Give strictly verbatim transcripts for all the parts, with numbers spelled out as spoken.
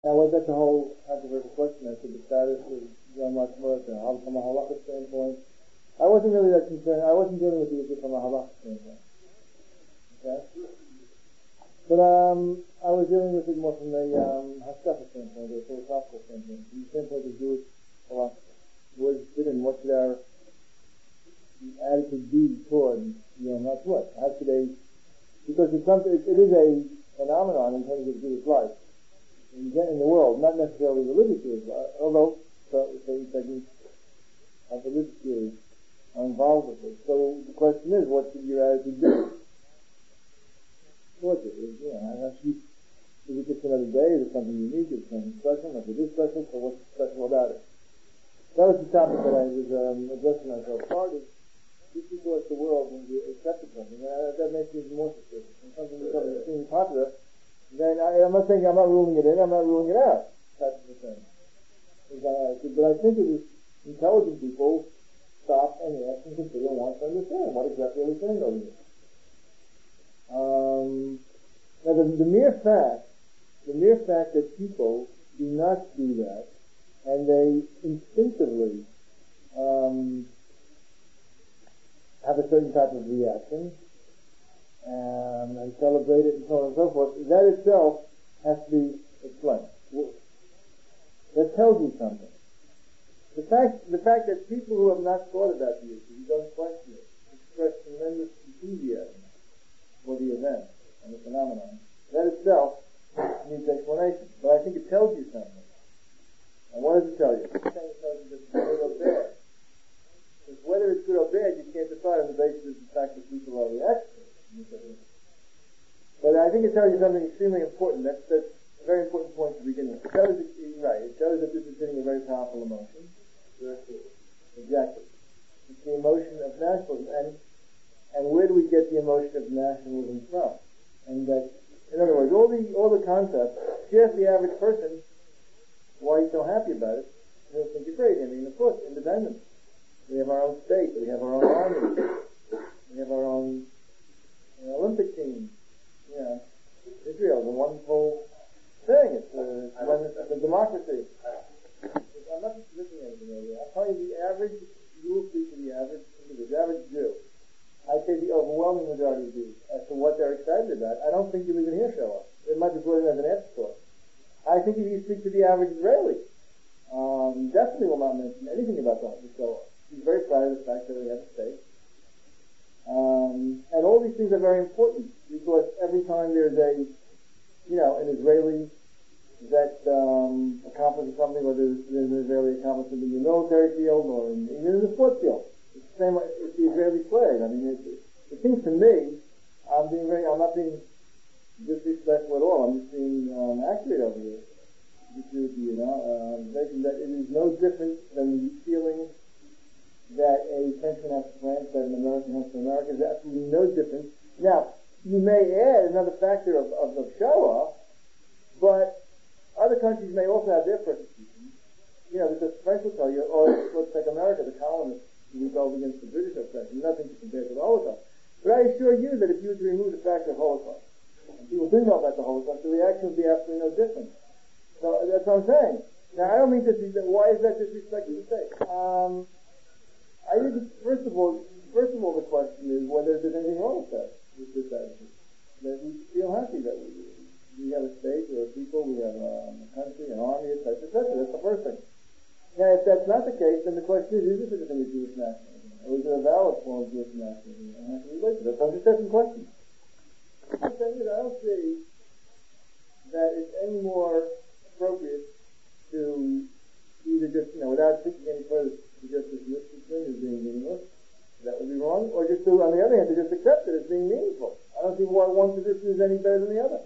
Now, well, that's a whole controversial question as to the status of Yom HaShmos and from a halacha standpoint. I wasn't really that concerned. I wasn't dealing with the issue from a halacha standpoint. Okay? But um, I was dealing with it more from a um, hashkafa standpoint, or a philosophical standpoint, from the standpoint of Jewish philosophy. What is it and what should our attitude be toward Yom HaShmos? How should they... Because it's something, it, it is a phenomenon in terms of Jewish life. In, in the world, not necessarily religious Jews, although certain segments of religious Jews are involved with it. So the question is, what should your attitude be? What's it? Is, you know, is it just another day? Is it something unique? Is it something special? Is it this special? So what's special about it? That was the topic that I was um, addressing myself. Started just because the world when you accepted something, uh, that makes me even more suspicious. When something becomes extremely popular, then I, I'm not saying I'm not ruling it in, I'm not ruling it out. That's the thing. But I think it is intelligent people stop and ask and consider and want to understand what exactly are we saying over here. Um, now the, the mere fact, the mere fact that people do not do that, and they instinctively um, have a certain type of reaction, Um, and celebrate it and so on and so forth, that itself has to be explained. That tells you something. The fact, the fact that people who have not thought about the issue, who don't question it, express tremendous enthusiasm for the event and the phenomenon, that itself needs explanation. But I think it tells you something. And what does it tell you? It tells you that it's good or bad. Because whether it's good or bad, you can't decide on the basis of the fact that people are reacting. But I think it tells you something extremely important. That's, that's a very important point to begin with. It tells you, right, it tells that this is hitting a very powerful emotion. Exactly. It's the emotion of nationalism. And, and where do we get the emotion of nationalism from? And that, in other words, all the, all the concepts, if you ask the average person why he's so happy about it, he'll think it's great. I mean, of course, independence. We have our own state. We have our own army. We have our own An Olympic team, yeah. Israel is a wonderful thing. It's a, it's a, it's a democracy. I'm not looking at anything over there. I'll tell you the average, you will speak to the average, the average Jew. I'd say the overwhelming majority of Jews as to what they're excited about. I don't think you'll even hear show up. It might be brought in as an afterthought. I think if you speak to the average Israeli, um, definitely will not mention anything about the show up. He's very proud of the fact that we have a state. Um, and all these things are very important because every time there's a, you know, an Israeli that um, accomplishes something, or there's, there's an Israeli accomplishment in the military field or in, even in the sports field, it's the same. It's the Israeli flag. I mean, it, it, it seems to me, I'm being very, I'm not being disrespectful at all. I'm just being um, accurate over here. You know, uh, that it is no different than the feeling that a Frenchman has to France, that an American has to America. There's absolutely no difference. Now, you may add another factor of, of, of show-off, but other countries may also have their persecution. You know, because the French will tell you, or let's take America, the colonists who rebelled against the British oppression, nothing to compare to the Holocaust. But I assure you that if you were to remove the factor of Holocaust, and people do know about the Holocaust, the reaction would be absolutely no different. So that's what I'm saying. Now, I don't mean to be, why is that disrespectful to say? Um... I think, first of all, first of all, the question is whether there's anything wrong with that, with this attitude. That we feel happy that we, we have a state, we have people, we have um, a country, an army, et cetera, et cetera. That's the first thing. Now, if that's not the case, then the question is, is this a thing of Jewish nationalism? Or is it a valid form of Jewish nationalism? And how can we relate to that? So I'm just asking questions. I'm saying that I don't see that it's any more appropriate to either just, you know, without thinking any further, to just dismiss this thing as being meaningless. That would be wrong. Or just to, on the other hand, to just accept it as being meaningful. I don't see why one position is any better than the other.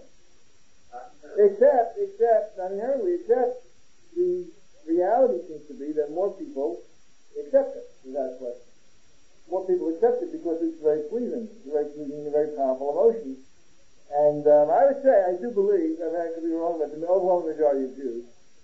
Except, except, not inherently, except the reality seems to be that more people accept it, without question. More people accept it because it's very pleasing. It's very pleasing, a very powerful emotion. And um, I would say, I do believe, and I could be wrong, but the overwhelming majority of Jews,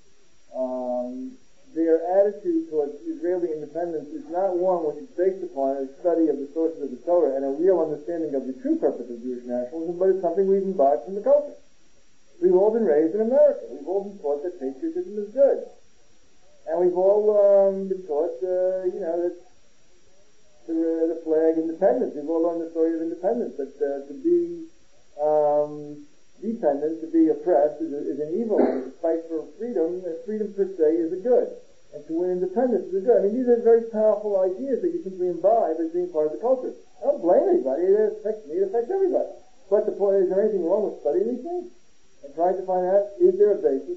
um, their attitude towards Israeli independence is not one which is based upon a study of the sources of the Torah and a real understanding of the true purpose of Jewish nationalism, but it's something we've imbibed from the culture. We've all been raised in America. We've all been taught that patriotism is good. And we've all um, been taught, uh, you know, that the, uh, the flag independence. We've all learned the story of independence, that uh, to be um, dependent, to be oppressed is, a, is an evil, and to fight for freedom, and freedom per se is a good. And to win independence is a good. I mean, these are very powerful ideas that you simply imbibe as being part of the culture. I don't blame anybody. It affects me. It affects everybody. But the point is, is there anything wrong with studying these things? And trying to find out, is there a basis?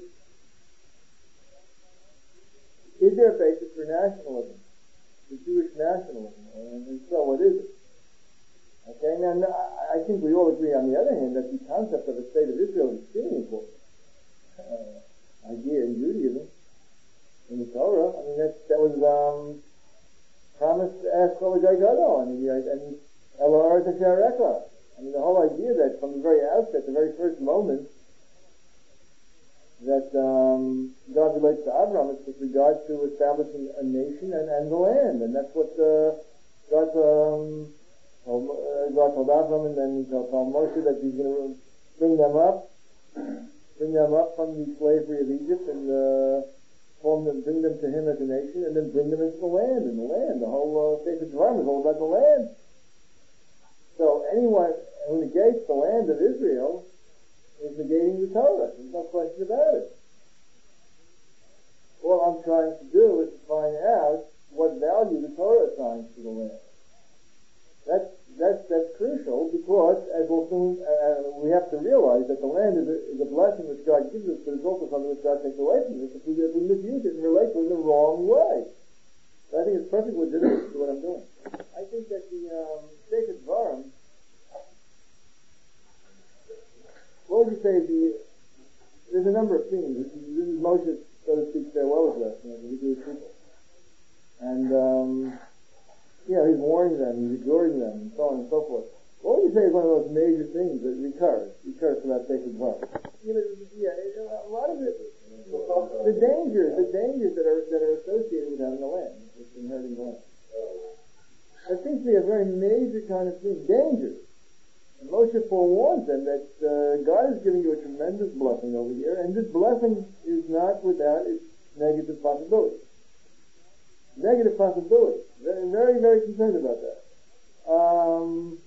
Is there a basis for nationalism? For Jewish nationalism? And, and so, what is it? Okay, now, I think we all agree, on the other hand, that the concept of a state of Israel is extremely important. Uh, idea in Judaism, in the Torah. I mean, that, that was um, promised to ask Kol Gadol, I mean, and Elohar Tasharekah. I mean, the whole idea that from the very outset, the very first moment, that um, God relates to Abraham is with regard to establishing a nation and, and the land, and that's what uh, God um, told, uh, God told Abraham, and then He told, told Moshe that He's going to bring them up, bring them up from the slavery of Egypt, and uh, form them, bring them to Him as a nation, and then bring them into the land. And the land, the whole uh, Sefer Devarim is all about the land. So anyone who negates the land of Israel is negating the Torah. There's no question about it. All I'm trying to do is to find out what value the Torah assigns to the land. That's that's that's crucial, because as we'll soon uh, we have to realize that the land is a, is a blessing which God gives us, but it's also something which God takes away from us if we, if we misuse it and relate to it in the wrong way. So I think it's perfectly legitimate to do what I'm doing. I think that the um, Sefer Devarim, what would you say, the, there's a number of themes. This is, this is Moshe's, so to speak, farewell address, you know, to the Jewish people. And, um, you know, he's warning them, he's exhorting them, and so on and so forth. What would you say is one of those major things that recurs, recurs throughout Sacred Devarim? You know, yeah, a lot of it, the dangers, the dangers that are that are associated with having the land, with inheriting the land. That seems to be a very major kind of thing, dangers. And Moshe forewarns them that uh, God is giving you a tremendous blessing over here, and this blessing is not without its negative possibilities. Negative possibilities. Very, very, very concerned about that. Um,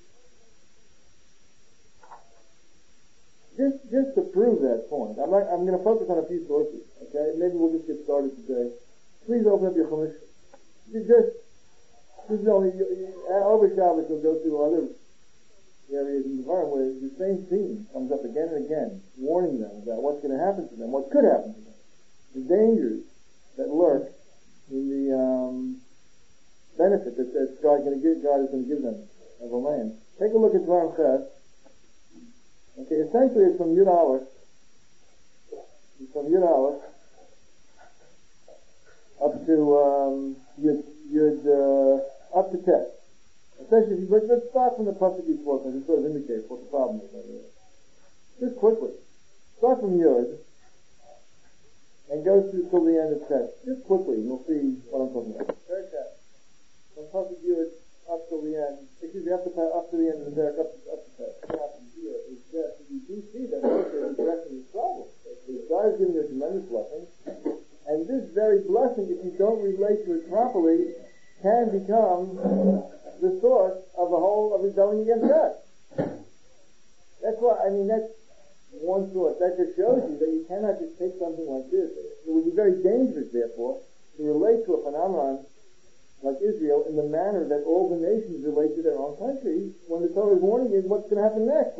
just, just to prove that point, I'm, not, I'm going to focus on a few sources. Okay, maybe we'll just get started today. Please open up your Chumash. You just, this is only uh, over Shabbos. We'll go through other areas in the Devarim where the same theme comes up again and again, warning them about what's going to happen to them, what could happen to them, the dangers that lurk in the um, benefit that, that God, going to give, God is going to give them of a land. Take a look at Devarim Ches. Okay, essentially it's from Yud Aleph, it's from Yud Aleph up to um, Yud, Yud uh, up to Tet. Essentially, let's, let's start from the pasuk before, because it sort of indicates what the problem is. Just quickly, start from Yud and go through till the end of Tet. Just quickly, you'll see what I'm talking about. Very fast. From pasuk Yud up till the end, excuse me, up to, up to the end of the Derek, up to, up to Tet. What happens here is that you do see that Moshe is addressing this problem. God is giving you a tremendous blessing, and this very blessing, if you don't relate to it properly, can become the source of the whole of rebelling against God. That's why, I mean, that's one source. That just shows you that you cannot just take something like this. It would be very dangerous, therefore, to relate to a phenomenon like Israel in the manner that all the nations relate to their own country, when the Torah is warning you what's going to happen next.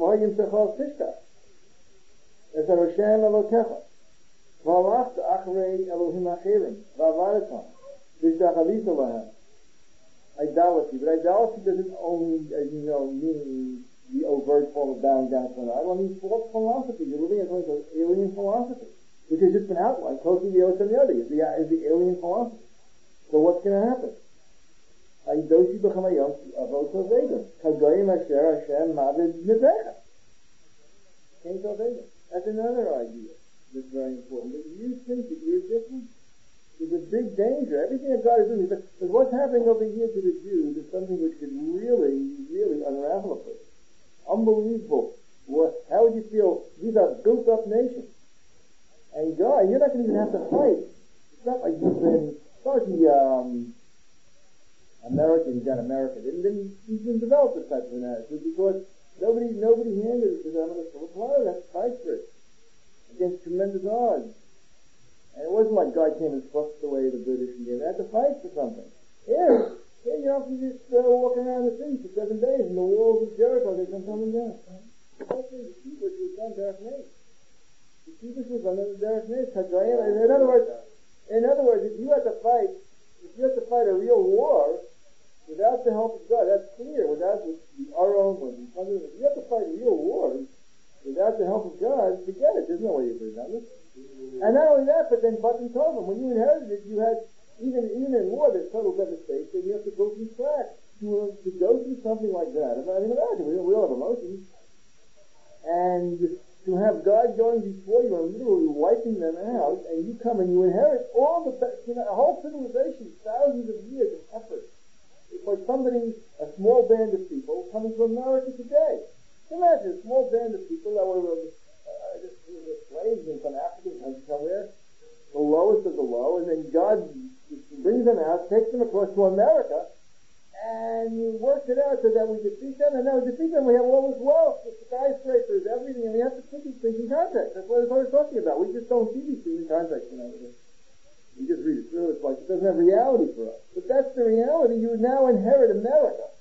It's a Hashem Elokecha. V'alachta achrei Elohim acherim. V'avadatam. V'shtachavita lahem. Idolatry, but idolatry doesn't only, as you know, mean the overt form of bowing down to an idol. I mean, false philosophy. You're living according to alien philosophy, which has just been outlined. Closely the Otam Yodi is the is the alien philosophy. So what's going to happen? Aidoshi b'chamayom avot tovegim kagoyim asher Hashem mavid nevecha. Can't tovegim. That's another idea that's very important. But you think that you're different? There's a big danger. Everything that God is doing, but what's happening over here to the Jews is something which could really, really unravel a person. Unbelievable. What? How would you feel? These are built up nation. And God, you're not going to even have to fight. It's not like you've been, it's not like the um, Americans got America. They didn't even develop this type of an attitude because nobody, nobody handed it to them on a silver platter. That's fight for it against tremendous odds. And it wasn't like God came and swept away the British and they had to fight for something. Here, here you know, you just uh, walking around the city for seven days and the walls of Jericho, they come tumbling down. That's the Kibush was done Derek Nate. The Kibush was under Derek Nate. In other words, in other words, if you had to fight, if you had to fight a real war without the help of God, that's clear. Without the, our own ones, if you have to fight real wars without the help of God, forget it. There's no way you could have done it. And not only that, but then Button told them, when you inherited it, you had, even even in war, there's total devastation, you have to go from scratch. To, to go through something like that, I mean, imagine, we, we all have emotions. And to have God going before you and literally wiping them out, and you come and you inherit all the, you know, a whole civilization, thousands of years of effort. It's like somebody, a small band of people coming to America today. Imagine a small band of people that were uh, just, you know, slaves in some African country somewhere, the lowest of the low, and then God brings them out, takes them across to America, and works it out so that we defeat them, and now we defeat them, we have all this wealth, the skyscrapers, everything, and we have to put these things in context. That's what I was talking about. We just don't see these things in context, you know. We just read it through, it's like it doesn't have reality for us. But that's the reality. You now inherit America.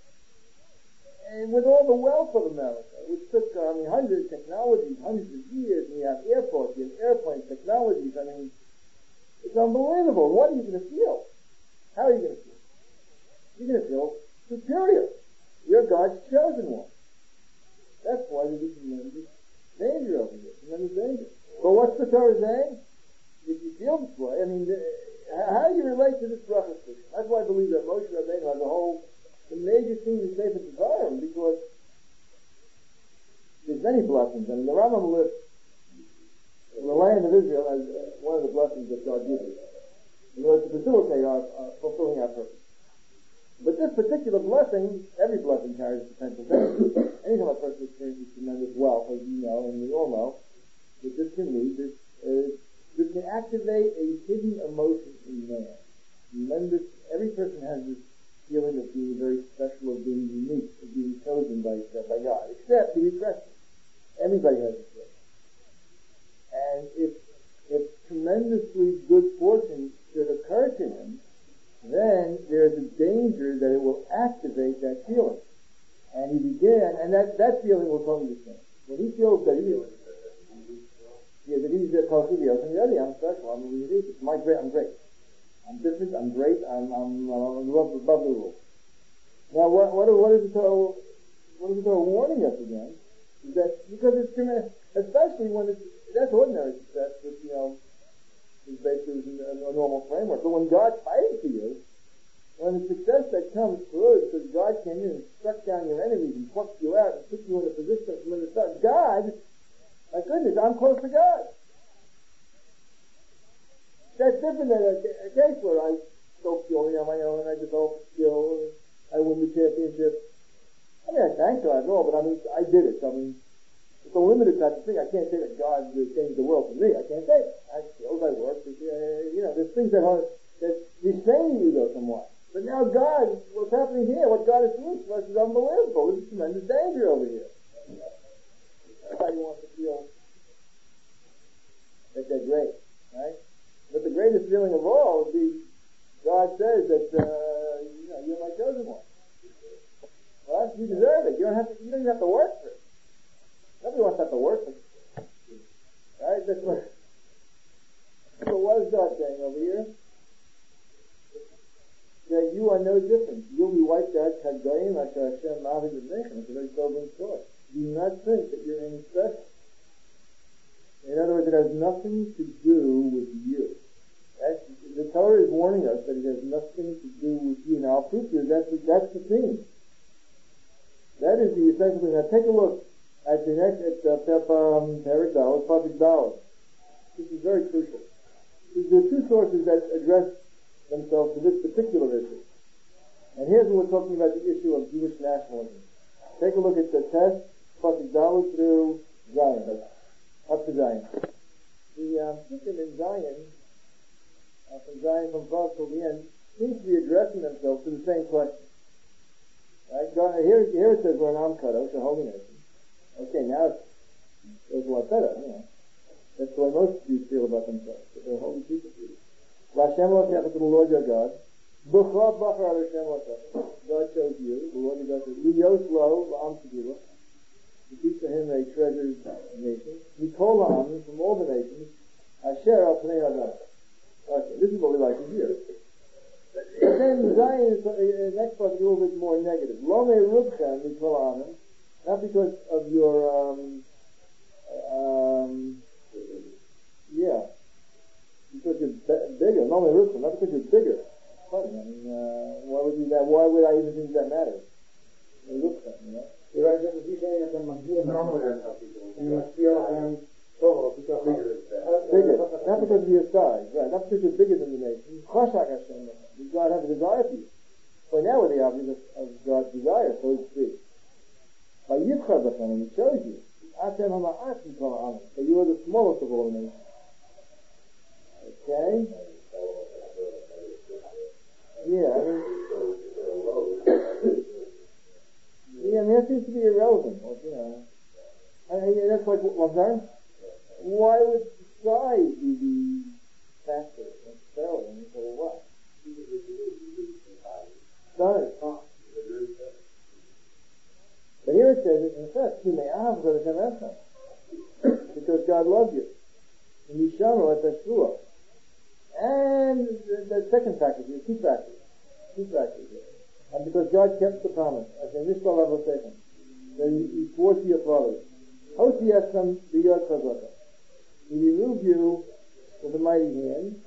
And with all the wealth of America, which took, I mean, hundreds of technologies, hundreds of years, and you have airports, you have airplanes, technologies, I mean, it's unbelievable. What are you going to feel? How are you going to feel? You're going to feel superior. You're God's chosen one. That's why there's a tremendous danger over here, tremendous danger. But what's the Torah saying? If you feel this way, I mean, how do you relate to this bracha system? That's why I believe that Moshe Rabbeinu has a whole the major thing to say for the Torah, because there's many blessings. I mean, the Rambam lists the land of Israel as uh, one of the blessings that God gives us in order to facilitate our, our fulfilling our purpose. But this particular blessing, every blessing carries potential danger. Anytime a person experiences tremendous wealth, as you know, and we all know, that this can lead, this, uh, this can activate a hidden emotion in man. Tremendous, every person has this feeling of being very special, of being unique, of being chosen by, by God, except to be present. Everybody has this feeling. And if, if tremendously good fortune should occur to him, then there's a danger that it will activate that feeling. And he began, and that, that feeling will totally change. When he feels that he is, yeah, that he's a Palkidios, and yeah, I'm special, I'm unique, it's my great, I'm great. I'm different, I'm great, I'm, I'm, I'm above, above the rules. Now, what, what, what is the Torah, what is the Torah warning us again? Is that, because it's tremendous, especially when it's, that's ordinary success, which, you know, is basically a, a normal framework. But when God's fighting for you, when the success that comes through is because God came in and struck down your enemies and plucked you out and put you in a position from the start. God, my goodness, I'm close to God. That's different than a, a case where I go purely on my own, I develop skill, I win the championship. I mean, I thank God, no, but I mean, I did it. I mean, it's a limited type of thing. I can't say that God changed the world for me. I can't say it. I have skills, I work, but, uh, you know, there's things that are, that restrain you though somewhat. But now God, what's happening here, what God is doing for us is unbelievable. There's tremendous danger over here. Everybody wants to feel that they're great, right? But the greatest feeling of all would be, God says that, uh, you know, you're my chosen one. Well, you deserve it. You don't have to, you don't even have to work for it. Nobody wants to have to work for it. Right? That's what, so what is God saying over here? That you are no different. You'll be wiped out, Kadgoyim, like Hashem, Mavid, and Nation. It's a very sobering story. Do not think that you're any special. In other words, it has nothing to do with you. That's, the Torah is warning us that it has nothing to do with you. Now, I'll prove to you that's, that's the theme. That is the essential thing. Now, take a look at the next, at uh, um, Perik Dalet, Pasuk Dalet. This is very crucial. There are two sources that address themselves to this particular issue. And here's when we're talking about the issue of Jewish nationalism. Take a look at the test, Pasuk Dalet through Zion. up to Zion. The um, Sukkim in Zion, uh, from Zion from Vav till the end, seems to be addressing themselves to the same question. Right? God, here, here it says we're an Am Kadosh, a holy nation. Okay, now it's, it's a lot better, you know. That's the way most Jews feel about themselves, that they're holy people. L'Hashem L'Hashem, to the Lord your God. B'chor b'chor L'Hashem L'Hashem. God chose you, the Lord your God says, L'yos lo l'am tegila, to keep to him a treasured nation. Mikol ha'am, from all the nations, Asher al pnei Adam. Okay, this is what we like to hear. But then Zion, the next part is a little bit more negative. Lo me'rubchem mikol ha'am, not because of your, um, um, yeah, because you're be- bigger. Not me'rubchem, not because you're bigger. Funny, I mean, uh, why would you that? Why would I even think that matters? Me'rubchem, you know. Bigger, not because of your size, right? Not because you're bigger than the nation. Chashak Hashem, God has a desire for you. Point out with the object of, of God's desire, so to speak. By Yitzchak Hashem, He chose you. Atem Hama'at Mikol Ha'am, so you are the smallest of all the nations. Okay? Yeah, I mean. Yeah, I mean, that seems to be irrelevant. Well, you know, I mean, that's like, well, I'm sorry? Why would size be the factor necessarily? I mean, so what? Size. But here it says, in effect, you may have because God loved you. And you shall at that shua. And the, the second factor, the two factors. Two factors here. And because God kept the promise, as in this level second, that He, he swore to your fathers, Hotiyasam biyad chazaka. He removed you with a mighty hand,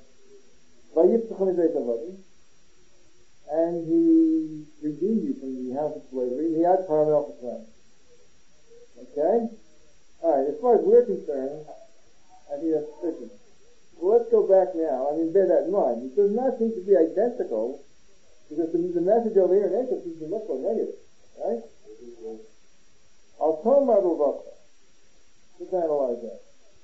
and He redeemed you from the house of slavery. He had paramel for time. Okay? Alright, as far as we're concerned, I think that's sufficient. Well, let's go back now. I mean, bear that in mind. It does not seem to be identical. Because the, the message over here in Exodus seems to be much more negative, right? Al Tom Marbul Vakha. Let's analyze that.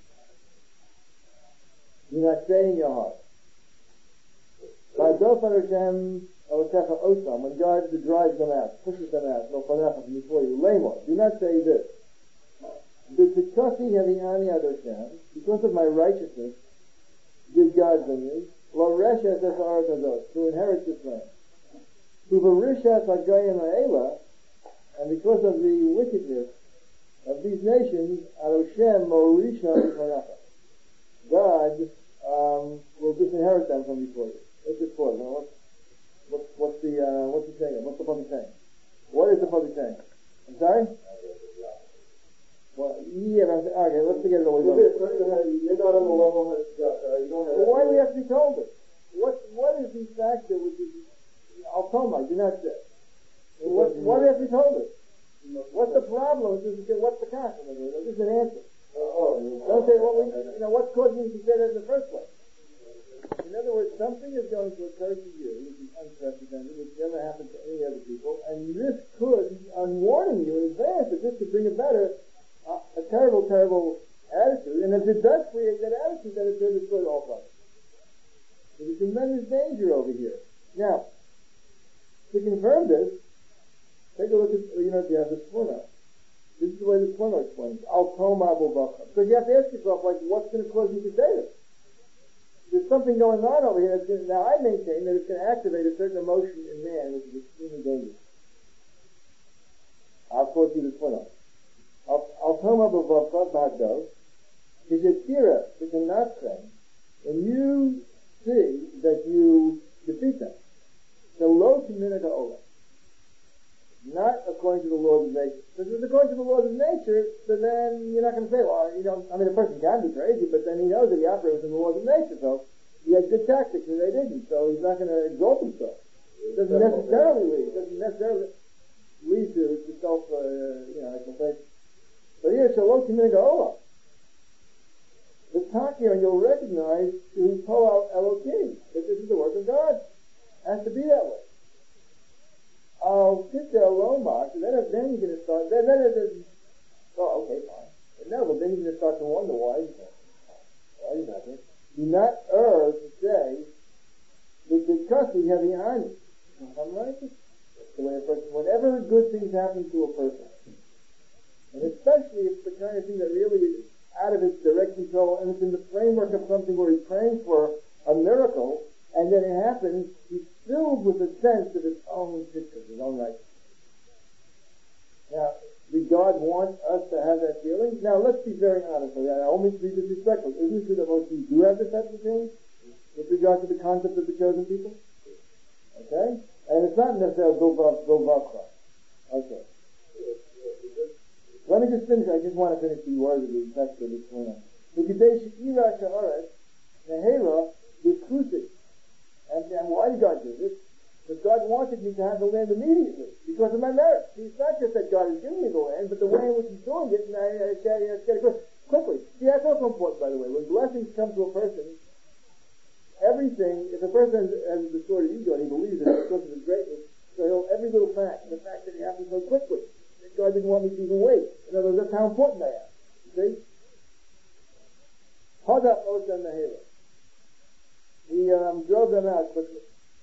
Do not say in your heart. By Dofan Hashem Elokecha Osam, when God drives them out, pushes them out, no Fanecha from before you, Lamor, do not say this. B'tikasi Hevi'ani Adoshem, because of my righteousness, did God bring me, Lo Reshes Es Arat Azot, to inherit this land. Uvarishas Hagayim Ha'ela, and because of the wickedness of these nations, Adoshem Morisha Mitzvanacha, God um, will disinherit them from before you. What's it for? Now, what's, what's, what's the uh, what's he saying? What's the public saying? What is the public saying? I'm sorry? Well, yeah, but I'm, okay, let's forget it all. You're not on the level that uh, you don't have. Well, why do we have to be told it? What what is the factor which is I'll tell my, do not say. What, what have we told us? What's the problem? What's the consequence? This is an answer. Oh, Don't say what we, you know, what's causing you to say that in the first place? In other words, something is going to occur to you, which is unprecedented, which never happened to any other people, and this could, I'm warning you in advance that this could bring about a, a terrible, terrible attitude, and if it does create that attitude, then it's going to destroy all problems. There's a tremendous danger over here. Now, to confirm this, take a look at, you know, if you have the Sforno. This is the way the Sforno explains. Al Toma B'Vacha. Because you have to ask yourself, like, what's going to cause you to say this? There's something going on over here that's going to, now I maintain that it's going to activate a certain emotion in man, which is extremely dangerous. I'll quote you the Sforno. Al Toma B'Vacha B'Hagdov. Is it Tira, it's a not saying, when you see that you defeat them. The low community ola. Not according to the laws of nature. Because if it's according to the laws of nature, so then you're not going to say, well, you know, I mean, a person can be crazy, but then he knows that he operates within the laws of nature, so he had good tactics and they didn't, so he's not going to exalt himself. It doesn't necessarily lead. It doesn't necessarily lead to, to self, uh, you know, exaltation. But here, shalom community ola. The takir, and you'll recognize to Poal Elohim, that this is the work of God. Has to be that way. I'll sit there alone, Mark, and then, then you're going to start, then, then, then, oh, okay, fine. But no, but then you're going to start to wonder why err to say that because we have the army, I'm righteous. That's the way a person, whenever good things happen to a person, and especially if it's the kind of thing that really is out of his direct control and it's in the framework of something where he's praying for a miracle, and then it happens, he's filled with a sense of his own sickness, his own righteousness. Now, did God want us to have that feeling? Now, let's be very honest with that. I don't mean to be disrespectful. Isn't it true that most people do have this type of thing with regard to the concept of the chosen people? Okay? And it's not necessarily go vav, go vav. Okay. Let me just finish. I just want to finish the words of the text of this point. The Kadesh Ira Sha'aret Nehera B'Kusit. And why did God do this? Because God wanted me to have the land immediately because of my merit. See, it's not just that God is giving me the land, but the way in which He's doing it, and I, I, I, I get it quickly. See, that's also important, by the way. When blessings come to a person, everything, if a person has, has a distorted ego and he believes it because of his greatness, so he'll, every little fact, the fact that it happens so quickly, that God didn't want me to even wait. In other words, that's how important I am. See? Hadap Osa Nehera. He um, drove them out quickly.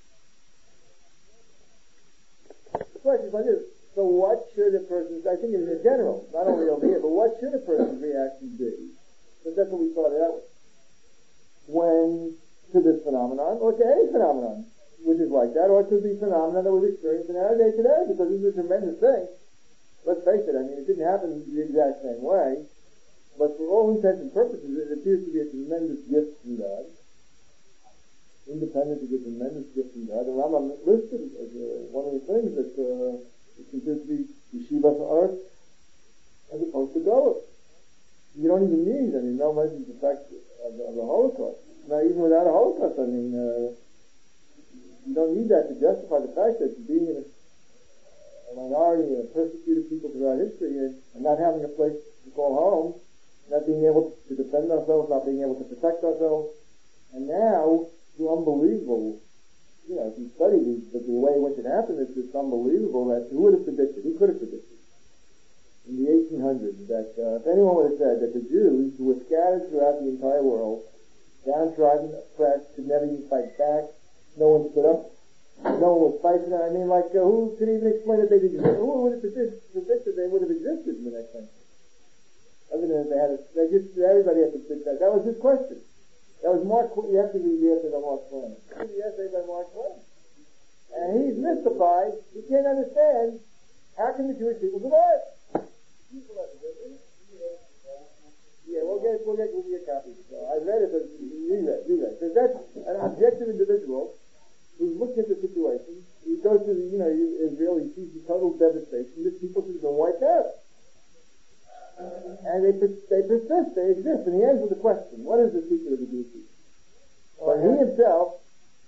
The question is like this. So what should a person's, I think in general, not only over here, but what should a person's reaction be? Because that's what we started out with. When, to this phenomenon, or to any phenomenon, which is like that, or to the phenomenon that was experienced in our day today, because this is a tremendous thing. Let's face it, I mean, it didn't happen the exact same way, but for all intents and purposes, it appears to be a tremendous gift from God. Independence is a tremendous gift from God. The Rambam listed it as uh, one of the things that uh, is considered to be Yeshivas Ha'aretz as opposed to Golos. You don't even need, I mean, no mention the fact of, of the Holocaust. Now, even without a Holocaust, I mean, uh, you don't need that to justify the fact that being in a, a minority and a persecuted people throughout history and, and not having a place to call home, not being able to defend ourselves, not being able to protect ourselves, and now, through unbelievable, you know, if you study the, the way in which it happened, it's just unbelievable that who would have predicted, who could have predicted in the eighteen hundreds that uh, if anyone would have said that the Jews who were scattered throughout the entire world, downtrodden, oppressed, could never even fight back, no one stood up, no one was fighting, I mean, like, uh, who could even explain that they didn't exist? Who would have predicted they would have existed in the next century? Other than they had a, they just, everybody had to fit that. That was his question. That was Mark, you have to read the essay by Mark Twain. Read the essay by Mark Twain. And he's mystified. He can't understand how can the Jewish people survive? Yeah, we'll get, we'll get, we'll get copies. So I read it, but read it, read it. Because that's an objective individual who's looking at the situation. He goes to the, you know, Israel, he sees the total devastation. This people has been wiped out. And they they persist, they exist, and he ends with a question: what is the secret of the Jewish people? But he himself,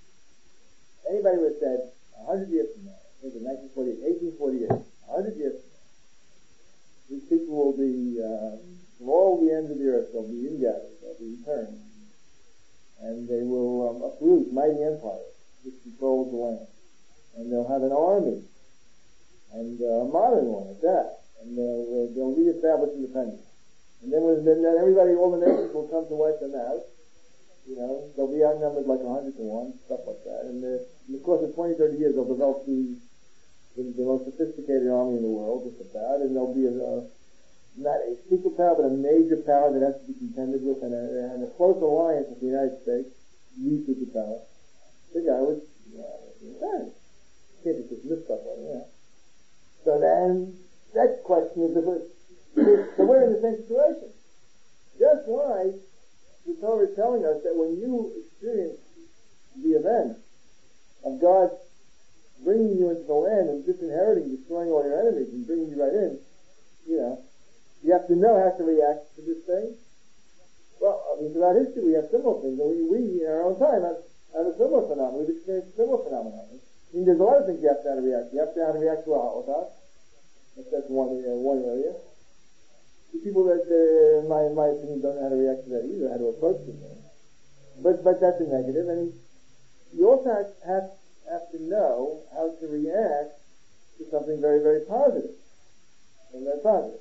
anybody would have said, a hundred years from now, I think in nineteen forty-eight, eighteen forty-eight, a hundred years from now, these people will be, uh, from all the ends of the earth, they'll be ingathered, they'll be returned, and they will um, uproot mighty empires which control the land. And they'll have an army, and uh, a modern one at that. And they'll, they'll reestablish independence. And then, when, then everybody, all the nations will come to wipe them out. You know, they'll be outnumbered like a hundred to one, stuff like that. And uh, in the course of twenty, thirty years, they'll develop the, the, the most sophisticated army in the world, just about. And there'll be a, a, not a superpower, but a major power that has to be contended with, and a, and a close alliance with the United States, the superpower. The guy was, yeah, can't just dismiss stuff like that. So then, that question is the first. So we're in the same situation. Just like the Torah is telling us that when you experience the event of God bringing you into the land and disinheriting, destroying all your enemies and bringing you right in, you know, you have to know how to react to this thing. Well, I mean, throughout history we have similar things. We, we in our own time, have, have a similar phenomenon. We've experienced a similar phenomenon. I mean, there's a lot of things you have to know how to react to. You have to know how to react to a Holocaust. That's one uh, one area. The people that, uh, in my in my opinion, don't know how to react to that either, how to approach it. But but that's a negative, and you also have, have have to know how to react to something very very positive, and very positive.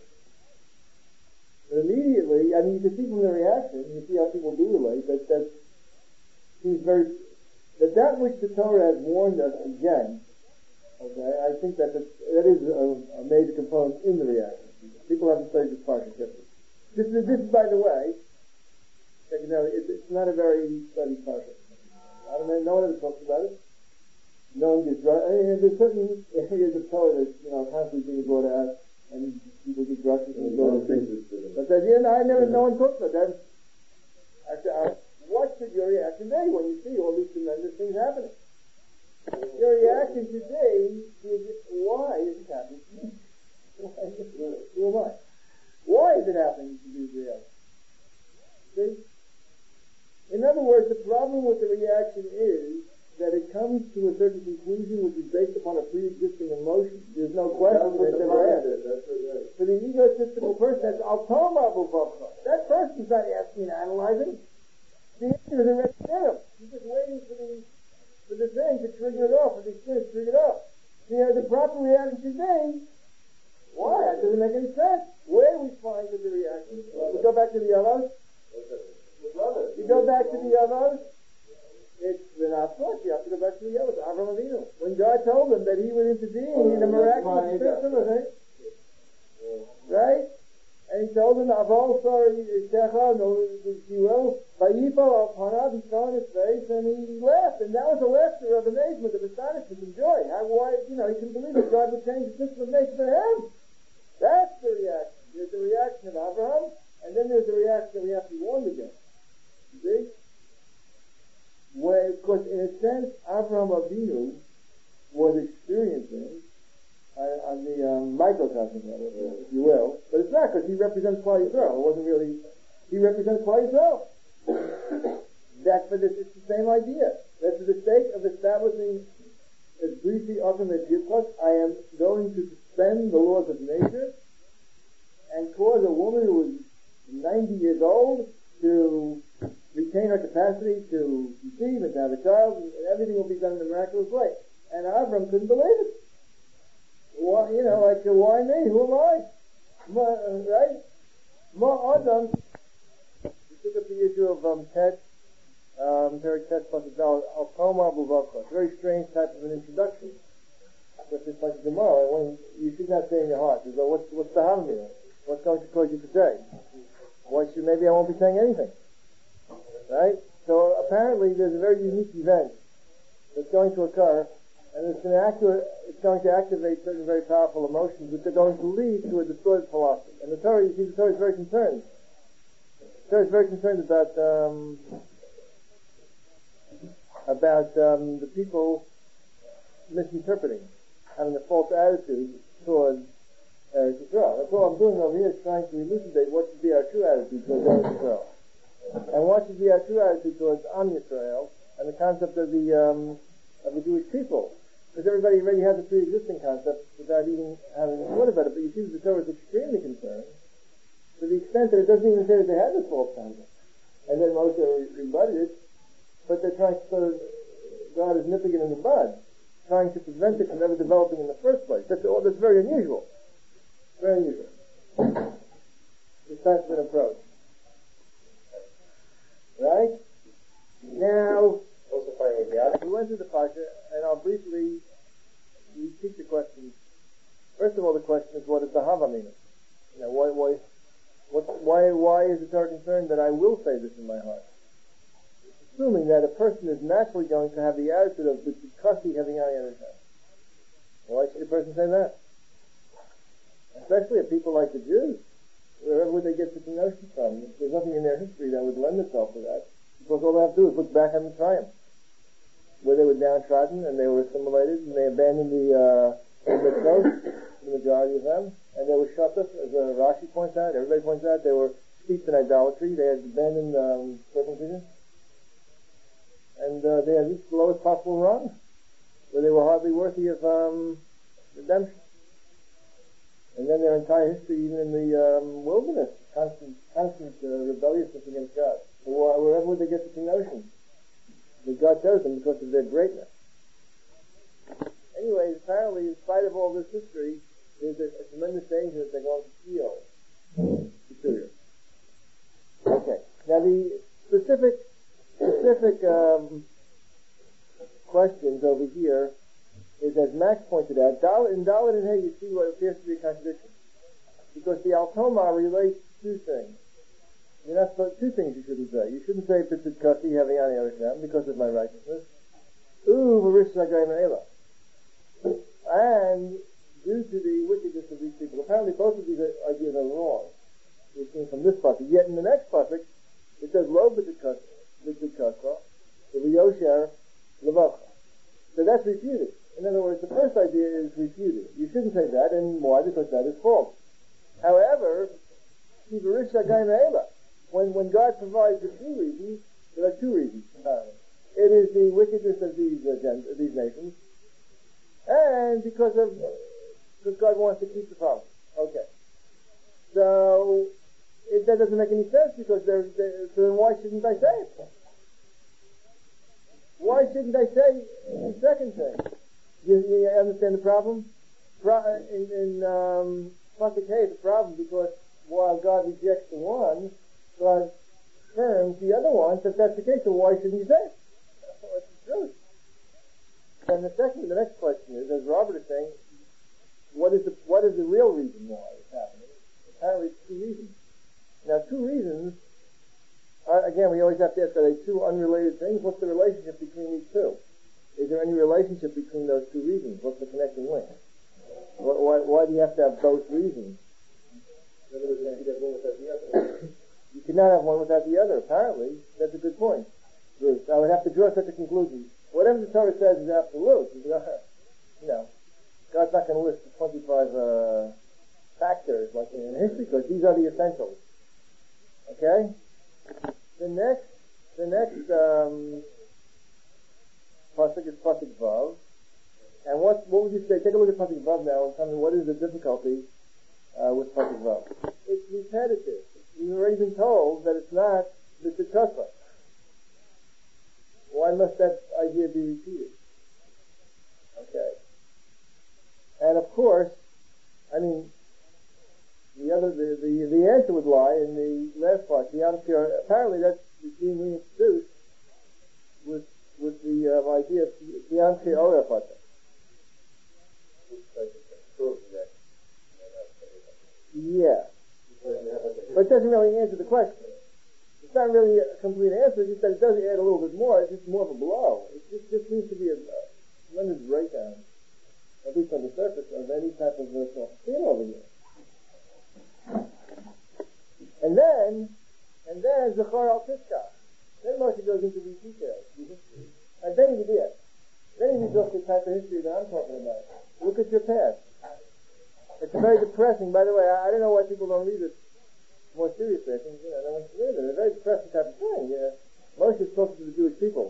But immediately, I mean, you can see from the reaction, you see how people do relate that that seems very, that that which the Torah has warned us against, okay, I think that the, that is a, a major component in the reaction. People haven't studied this part carefully. This is, this is, by the way, you know, it, it's not a very studied parsha. I don't know, no one ever talks about it. No one gets drunk. I mean, there's certain areas of Torah that, you know, constantly being brought out, and people get drunk and go to things. But that, you know, I never, no one talks about that. I said, uh, what should your reaction be when you see all these tremendous things happening? Your reaction should be, is it, why is it happening to me? Who am I? Why is it happening to these reactions? See? In other words, the problem with the reaction is that it comes to a certain conclusion which is based upon a pre-existing emotion. There's no question that it's ever had. For the egotistical person, that's Altoma Buvavka. That person's not asking and analyzing. The answer is already there. He's just waiting for the for the thing to trigger it off, for the experience to trigger it off. You know, the proper reaction should be, why? That doesn't make any sense. Where do we find the reaction? We go back to the others. You go back to the others. It's the not you have to go back to the others. Avraham Avinu. When God told him that he would intervene in a miraculous spirit, right? And he told him, Aval sorry, Shecha, no, he will. Vayipal al he fell on his face and he laughed. And that was a laughter of amazement, of astonishment, and joy. How, why, you know, he couldn't believe that God would change the system of nature for him. That's the reaction. There's the reaction of Abraham, and then there's the reaction that we have to be warned against. You see? Where, because in a sense, Avraham Avinu was experiencing uh, on the um, microcosm level, if you will, but it's not because he represents Klal Yisrael. It wasn't really, he represents Klal Yisrael. That's for this, it's the same idea. That's for the sake of establishing as briefly ultimate because I am going to suspend the laws of nature and cause a woman who is ninety years old to retain her capacity to conceive and to have a child, and everything will be done in a miraculous way. And Avram couldn't believe it. Why, you know, like, why me? Who am I? Ma, uh, right? Ma Adam. We took up the issue of um, Tet, um, Perek Tet plus Adal, Al-Koma Buvavka. It's a very strange type of an introduction. But it's like tomorrow, when you should not say in your heart, you go, what's, what's the harm here? What's going to cause you to say? Why should, maybe I won't be saying anything. Right? So apparently there's a very unique event that's going to occur, and it's going to, actu- it's going to activate certain very powerful emotions which are going to lead to a distorted philosophy. And the Torah, you see, the Torah is very concerned. The Torah is very concerned about um, about um, the people misinterpreting, having a false attitude towards Eretz Yisrael. That's all I'm doing over here is trying to elucidate what should be our true attitude towards Eretz Yisrael. And what should be our true attitude towards Am Yisrael and the concept of the um, of the Jewish people. Because everybody already has a pre-existing concept without even having thought about it. But you see that the Torah is extremely concerned to the extent that it doesn't even say that they had this false concept. And then Moshe rebutted it, but they're trying to sort of, God is nipping it in the bud, trying to prevent it from ever developing in the first place. That's, all, that's very unusual. Very unusual. This type of an approach. Right? Now, we went through the Pasha, and I'll briefly repeat the question. First of all, the question is, what is the Hava meaning? You know, why, why, what, why, why is the Torah concerned that I will say this in my heart? Assuming that a person is naturally going to have the attitude of because he having eye on his head. Why should a person say that? Especially of people like the Jews. Wherever would they get such a notion from? There's nothing in their history that would lend itself to that. Because all they have to do is look back on Mitzrayim, where they were downtrodden and they were assimilated and they abandoned the uh, mitzvot, the majority of them, and they were shatas, as uh, Rashi points out, everybody points out, they were steeped in idolatry, they had abandoned um, circumcision, and uh, they had reached the lowest possible rung, where they were hardly worthy of um, redemption. And then their entire history, even in the um, wilderness, constant, constant uh, rebelliousness against God. So wherever would they get such a notion? That God chose them because of their greatness. Anyway, apparently, in spite of all this history, there's a, a tremendous danger that they're going to feel superior. Okay. Now the specific specific um, questions over here is, as Max pointed out, in Dalit and Hey you see what appears to be a contradiction. Because the Altomar relates two things. You're not supposed, two things you shouldn't say. You shouldn't say Pitzit Kasi Haviani Arisham because of my righteousness. Ooh, Marish Sagay Me'ela. And due to the wickedness of these people, apparently both of these ideas are wrong. We've seen from this pasuk. Yet in the next pasuk, it says Lo Pitzit Kasi, the Yosher Levacha. So that's refuted. In other words, the first idea is refuted. You shouldn't say that, and why? Because that is false. However, when when God provides the two reasons, there are two reasons. Apparently. It is the wickedness of these uh, gen- these nations, and because of because God wants to keep the promise. Okay, so it, that doesn't make any sense because they're, they're, so then why shouldn't I say it? Why shouldn't I say the second thing? You, you understand the problem? Pro- in in um, Pasuk Hey, the problem because while God rejects the one, God affirms the other one. So if that's the case, so why shouldn't you say it? That's the truth. And the second, the next question is, as Robert is saying, what is the what is the real reason why it's happening? Apparently, it's two reasons. Now, two reasons. Uh, again, we always have to ask: are they two unrelated things? What's the relationship between these two? Is there any relationship between those two reasons? What's the connecting link? Why, why, why do you have to have both reasons? You cannot have one without the other. Apparently, that's a good point, Bruce. I would have to draw such a conclusion. Whatever the Torah says is absolute. You know, God's not going to list the twenty-five uh, factors like in history because these are the essentials. Okay. The next, the next um, pasuk is pasuk vav. And what what would you say? Take a look at pasuk vav now and tell me what is the difficulty uh, with pasuk vav. It's repetitive. We've already been told that it's not the tzitzatzah. Why must that idea be repeated? Okay. And of course, I mean, the other the the, the answer would lie in the last part. The answer, apparently that's being reintroduced with with the uh, idea of the answer ora pasuk. Yeah. But it doesn't really answer the question. It's not really a complete answer, it's just that it does add a little bit more. It's just more of a blow. It just, just seems to be a, a splendid breakdown, at least on the surface, of any type of self-esteem over here. And then, and then, Zachar al-Tiska. Then Moshe goes into these details, the history. And then he did. Then he reads off the type of history that I'm talking about. Look at your past. It's very depressing. By the way, I, I don't know why people don't read it more seriously. I think, you know, they want to read it. It's a very depressing type of thing. Yeah. Moshe is talking to the Jewish people.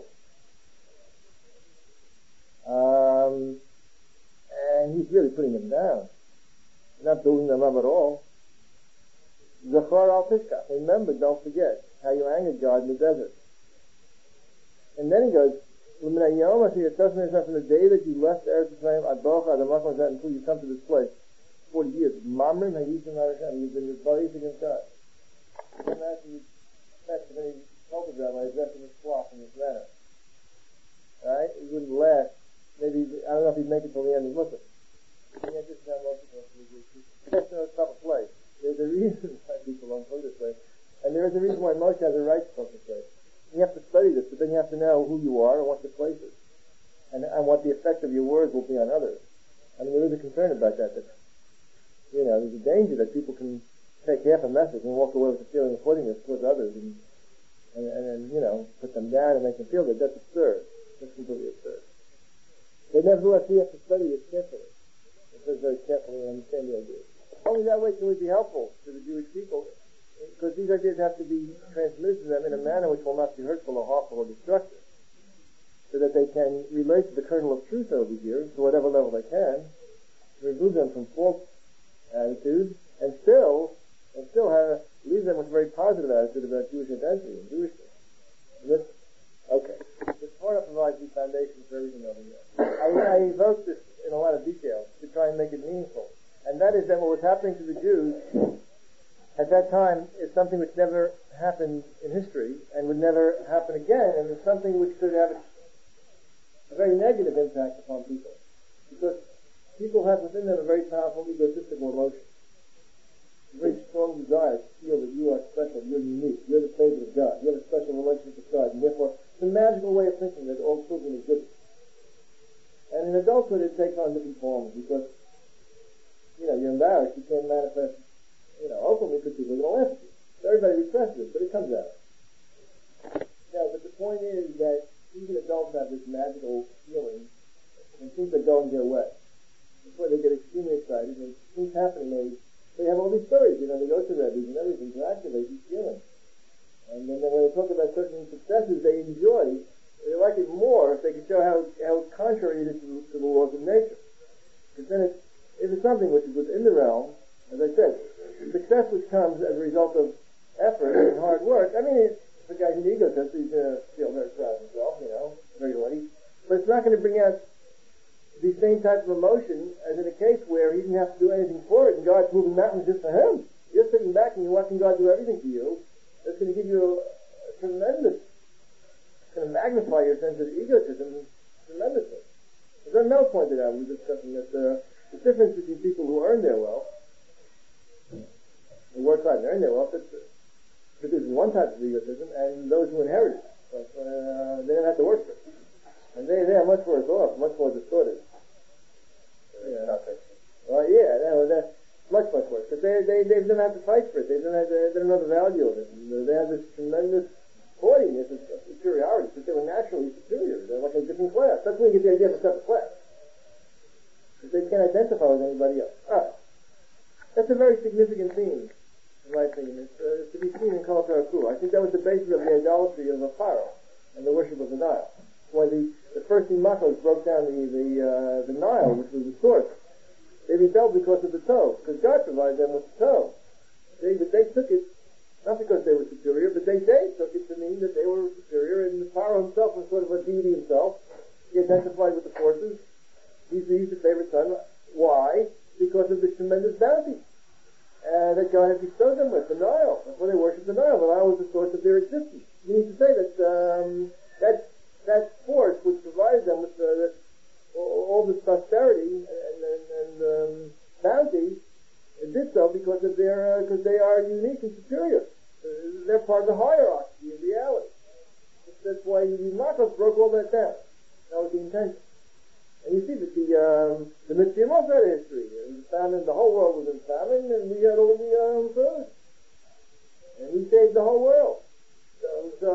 Um, and he's really putting them down. Not building them up at all. Zachar al-Tishka. Remember, don't forget how you angered God in the desert. And then he goes, from the day that you left Eretz Yisrael, until you come to this place, forty years, Mamrim Hayishim Harasham, you've been rebellious against God. You can imagine you next to any culture rabbi dressed in this cloth in this manner. Alright? He wouldn't last. Maybe, I don't know if he'd make it till the end of Muslim. Yeah, just not most people. That's no tough place. There's a reason why people don't go this way. And there is a reason why Moshe has a right to go this way. You have to study this, but then you have to know who you are and what your place is. And, and what the effect of your words will be on others. I mean, there is a concern about that, that, you know, there's a danger that people can take half a message and walk away with the feeling of putting this towards others and, and, and, and, you know, put them down and make them feel that. That's absurd. That's completely absurd. But nevertheless, we have to study it carefully. Because very carefully and understand the ideas. Only that way can we be helpful to the Jewish people. Because these ideas have to be transmitted to them in a manner which will not be hurtful or harmful or destructive. So that they can relate to the kernel of truth over here, to whatever level they can, remove them from false attitudes, and still, and still have, leave them with a very positive attitude about Jewish identity and Jewishness. This, okay. The Torah provides the foundation for everything over here. I, I evoked this in a lot of detail to try and make it meaningful. And that is that what was happening to the Jews at that time is something which never happened in history and would never happen again, and it's something which could have a, a very negative impact upon people. Because people have within them a very powerful egotistical emotion. A very strong desire to feel that you are special, you're unique, you're the favorite of God, you have a special relationship with God, and therefore it's a magical way of thinking that all children are good. And in adulthood it takes on different forms because, you know, you're embarrassed, you can't manifest, you know, openly because people are going to laugh at you. So everybody represses it, but it comes out. Now, but the point is that even adults have this magical feeling when things are going their way. That's why they get extremely excited, and things happening, they, they have all these stories, you know, they go to rebbes and everything to activate these feelings. And then when they talk about certain successes they enjoy, they like it more if they can show how, how contrary it is to, to the laws of nature. Because then it's, if it's something which is within the realm, as I said, success which comes as a result of effort and hard work, I mean, it's, the guy's an egotist, he's going to feel very proud of himself, you know, very lucky. But it's not going to bring out the same type of emotion as in a case where he didn't have to do anything for it and God's moving mountains just for him. You're sitting back and you're watching God do everything for you. That's going to give you a, a tremendous, it's going to magnify your sense of egotism tremendously. As Mel pointed out, we were discussing that uh, the difference between people who earn their wealth, who work hard and earn their wealth, it's, produces one type of egotism, and those who inherit it. But, uh, they don't have to work for it. And they, they are much worse off, much more distorted. Yeah. Well, yeah, no, that's much, much worse. Because they, they, they don't have to fight for it. They don't have, they don't know the value of it. And they have this tremendous haughtiness of superiority, because they were naturally superior. They're like a different class. That's where you get the idea of a separate class. Because they can't identify with anybody else. All right. That's a very significant theme, in my opinion. It's, uh, it's to be seen in Kol Taraku. I think that was the basis of the idolatry of the Pharaoh and the worship of the Nile. Why the, the first Imachos broke down the the, uh, the Nile, which was the source. They rebelled because of the toe, because God provided them with the toe. They, but they took it, not because they were superior, but they, they took it to mean that they were superior, and the Pharaoh himself was sort of a deity himself. He identified with the forces. He's, he's the favorite son. Why? Because of the tremendous bounty uh, that God had bestowed them with, the Nile. That's why they worship the Nile. The Nile was the source of their existence. You need to say that um, that that force which provided them with uh, all this prosperity and, and, and um, bounty, it did so because of their because uh, they are unique and superior. Uh, they're part of the hierarchy of reality. That's why the Imachos broke all that down. That was the intention. And you see that the um, the Mitzrayim also had a history. It was famine. The whole world was in famine, and we had all the um, food, and we saved the whole world. So, so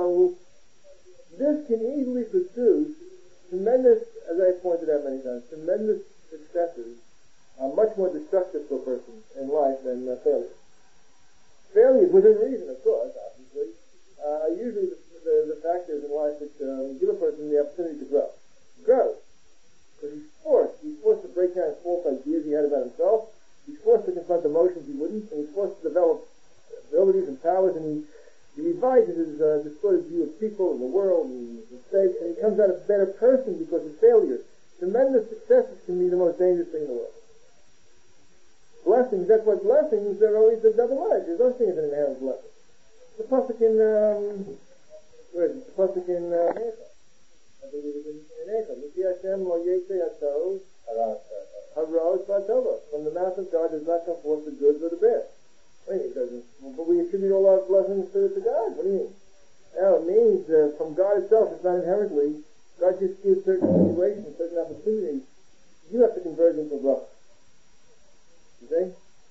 this can easily produce tremendous, as I pointed out many times, tremendous successes are much more destructive to a person in life than uh, failure. Failures, within reason, of course, obviously, uh, are usually the, the, the factors in life that um, give a person the opportunity to grow. Grow. Because he's forced. He's forced to break down his false ideas he had about himself. He's forced to confront emotions he wouldn't, and he's forced to develop abilities and powers, and he He revises his uh, distorted view of people and the world and his mistakes, and he comes out a better person because of failures. Tremendous successes can be the most dangerous thing in the world. Blessings, that's why blessings are always a double-edged. There's no thing as an inherent blessing. The pasuk in, um, where is it? The pasuk in uh, Nechah. I believe it's in Nechah. L'fi Hashem lo yetze yato haros v'atova. From the mouth of God does not come forth the good or the bad. Wait, it doesn't. But we attribute all our blessings to, to God. What do you mean? Now, it means uh, from God itself, it's not inherently. God just gives certain situations, certain opportunities. You have to convert into bracha. You see?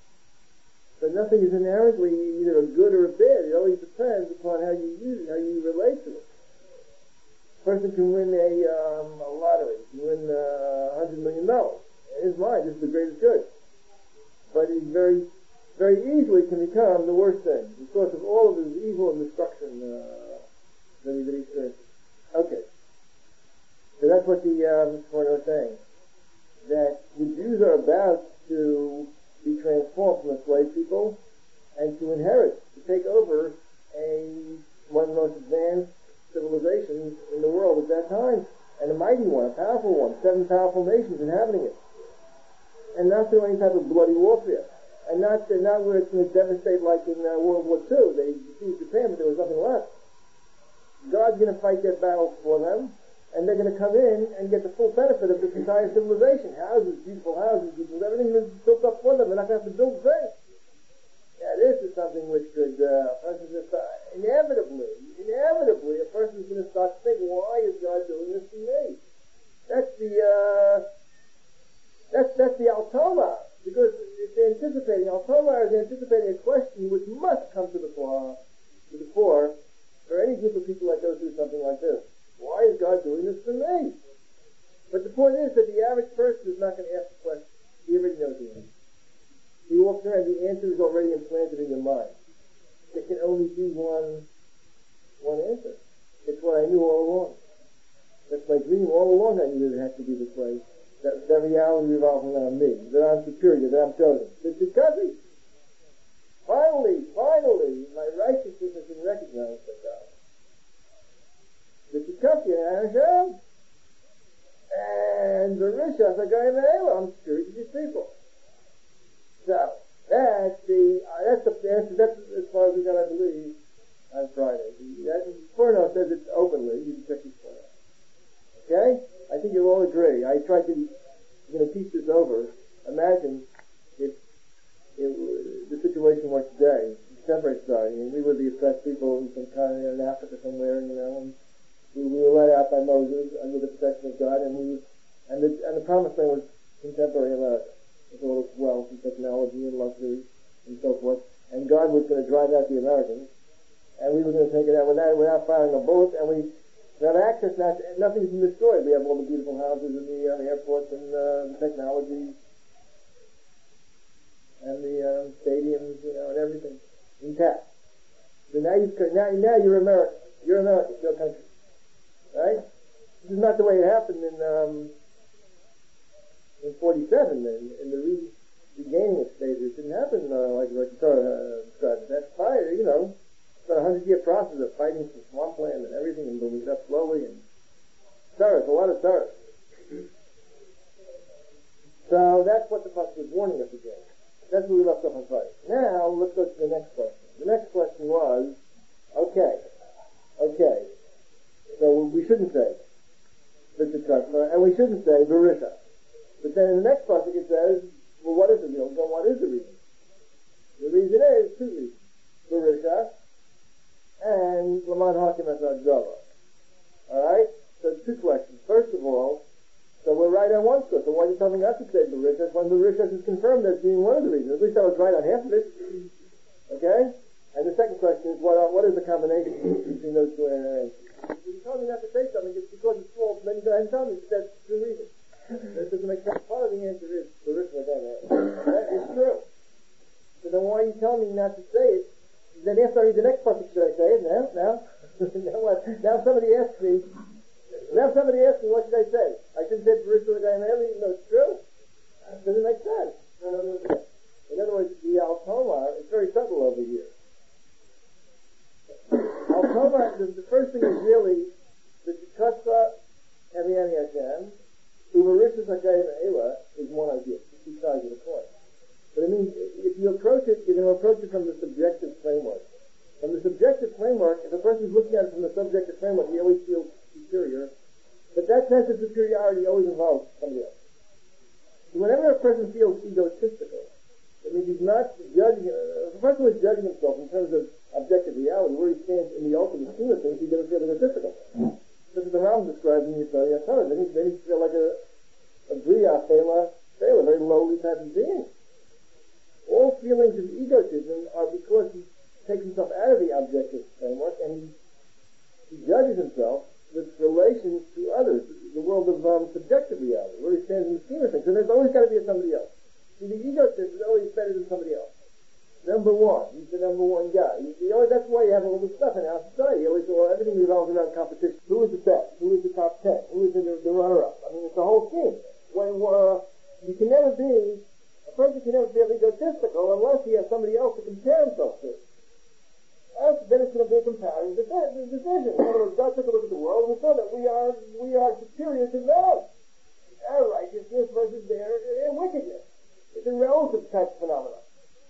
But nothing is inherently either a good or a bad. It always depends upon how you use it, how you relate to it. A person can win a, um, a lottery, can win uh, one hundred million dollars. In his mind, this is the greatest good. But he's very... very easily can become the worst thing because of all of his evil and destruction uh, that he, that he experiences. Okay. So that's what the um, Mishnah was saying. That the Jews are about to be transformed from a slave people and to inherit, to take over a one of the most advanced civilizations in the world at that time, and a mighty one, a powerful one, seven powerful nations inhabiting it. And not through any type of bloody warfare. and not not where it's going to devastate like in uh, World War Two. They defeated Japan, but there was nothing left. God's going to fight their battles for them, and they're going to come in and get the full benefit of this entire civilization. Houses, beautiful houses, beautiful, everything is built up for them. They're not going to have to build things. Yeah, this is something which could, uh, a person's going to start, inevitably, inevitably, a person's going to start to think, why is God doing this to me? That's the, uh, that's, that's the Altomar, because it's anticipating, Altomar is anticipating a question which must come to the fore, to the fore, for any group of people that go through something like this. Why is God doing this to me? But the point is that the average person is not going to ask the question. He already knows the answer. He walks around, the answer is already implanted in your mind. There can only be one, one answer. It's what I knew all along. That's my dream all along. I knew that it had to be this way. That, that reality revolves around me. That I'm superior. That I'm chosen. It's because he, finally, finally, my righteousness has been recognized by God. This is Kafka and Hashem. And the Rishas are going to I'm superior to these people. So, that's the, uh, that's the, that's, that's as far as we got, I believe, on Friday. That, Forno says it openly. You can check his Forno. Okay? I think you'll all agree. I tried to, I'm going to teach this over. Imagine if, if the situation was today, contemporary society, and we were the oppressed people in some kind of in Africa somewhere, you know, and we, we were led out by Moses under the protection of God, and we, and the, and the promised land was contemporary America. With all its wealth and technology and luxury and so forth. And God was going to drive out the Americans. And we were going to take it out without, without firing a bullet. And we have access now to, nothing's been destroyed. We have all the beautiful houses and the, uh, the airports and uh, the technology and the uh, stadiums, you know, and everything intact. So now, you, now, now you're American. You're American. You're a country. Right? This is not the way it happened in... Um, In forty-seven, in, in the re- regaining of state, it didn't happen uh, like like Torah uh, described. That's fire, you know. It's a hundred-year process of fighting for swampland and everything, and building it up slowly. And terror, a lot of terror. So that's what the pasuk was warning us against. That's where we left off on Friday. Now let's go to the next question. The next question was, okay, okay. So we shouldn't say and we shouldn't say Berisha. But then in the next pasuk it says, well, what is the real? Well, what is the reason? The reason is two reasons: Berisha and Laman Hakim Asad Zava. All right. So two questions. First of all, so we're right on one score. So why are you telling me not to say Berisha when Berisha is confirmed as being one of the reasons? At least I was right on half of it. Okay. And the second question is, what are, what is the combination between those two answers? If you tell me not to say something, it's because it's false. Then you go ahead and tell me that's the reason. This doesn't make sense. Part of the answer is Berisha again. That is true. So then why are you telling me not to say it? Then after I read the next pasuk, should I say it now? Now, now what? Now somebody asks me. Now somebody asks me, what should I say? I shouldn't say Berisha again, even though it's true. It doesn't make sense. In other words, the Al-Tomar is very subtle over here. Al-Tomar, the, the first thing is really the Tikasa Kaviyani Hashem, Uberishas Hakayim Eila is one idea. It's two sides of the coin. But I mean, if you approach it, you're going to approach it from the subjective framework. From the subjective framework, if a person's looking at it from the subjective framework, he always feels superior. But that sense of superiority always involves somebody else. So whenever a person feels egotistical, that means he's not judging, uh, if a person is judging himself in terms of objective reality, where he stands in the ultimate scheme of things, he doesn't feel egotistical. This is the Ram describes in Yisrael Yatar. Then he, then he feel like a, a Bria, Fela, Fela, a very lowly type of being. All feelings of egotism are because he takes himself out of the objective framework and he, he judges himself with relations to others, the world of um, subjective reality, where he stands in the scheme of things. And there's always got to be a somebody else. See, the egotist is always better than somebody else. Number one. He's the number one guy. You, you know, that's why you have all this stuff in our society. Always, well, everything revolves around competition. Who is the best? Who is the top ten? Who is the, the runner-up? I mean, it's the whole thing. When uh, you can never be, a person can never feel egotistical unless he has somebody else to compare himself to. That's, then it's going to be a comparative decision. In other words, God took a look at the world and we saw that we are we are superior to them. Our righteousness versus their, their wickedness. It's a relative type of phenomenon.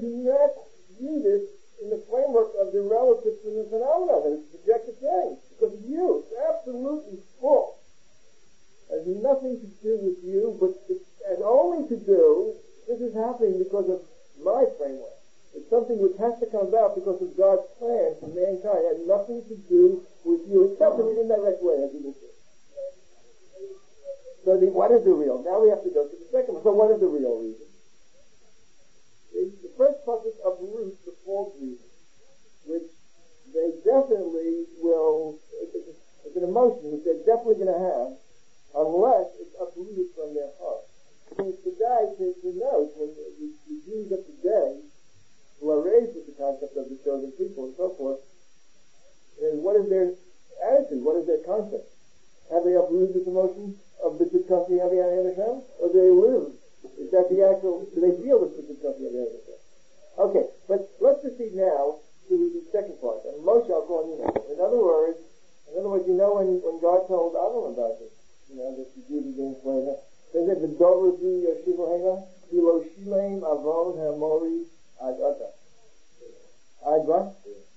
not view this in the framework of the relative to the phenomenon, that it's a subjective thing. Because of you. It's absolutely false. It has nothing to do with you, but it has only to do, this is happening because of my framework. It's something which has to come about because of God's plan for mankind. It has nothing to do with you, except in an indirect way, as you will see. So the, what is the real? Now we have to go to the second one. So what is the real reason? The, the first process of root, the false reason, which they definitely will, it's, it's an emotion which they're definitely going to have, unless it's uprooted from their heart. So it's the guy to, to note, when the, the Jews of today, who are raised with the concept of the chosen people and so forth, and what is their attitude? What is their concept? Have they uprooted this emotion of the Tzidkasi Haviyani Hashem? Or do they live? Is that the actual, do they feel the Tzidkasi Haviyani Hashem? Okay, but let's proceed now to the second part. And Moshe, I'll call you now. In other words, in other words, you know when, when God told Avram about this, you know, that the Jews are being slain. Then that the Dover of the Shiva Hega, Kilo Shilem Avon Hamori Agata. Agba?